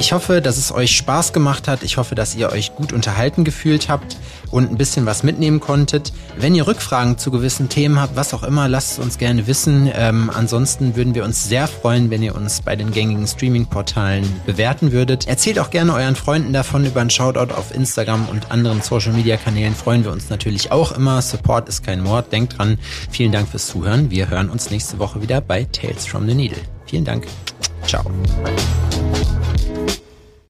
ich hoffe, dass es euch Spaß gemacht hat. Ich hoffe, dass ihr euch gut unterhalten gefühlt habt und ein bisschen was mitnehmen konntet. Wenn ihr Rückfragen zu gewissen Themen habt, was auch immer, lasst es uns gerne wissen. Ähm, ansonsten würden wir uns sehr freuen, wenn ihr uns bei den gängigen Streaming-Portalen bewerten würdet. Erzählt auch gerne euren Freunden davon. Über einen Shoutout auf Instagram und anderen Social-Media-Kanälen freuen wir uns natürlich auch immer. Support ist kein Mord. Denkt dran. Vielen Dank fürs Zuhören. Wir hören uns nächste Woche wieder bei Tales from the Needle. Vielen Dank. Ciao.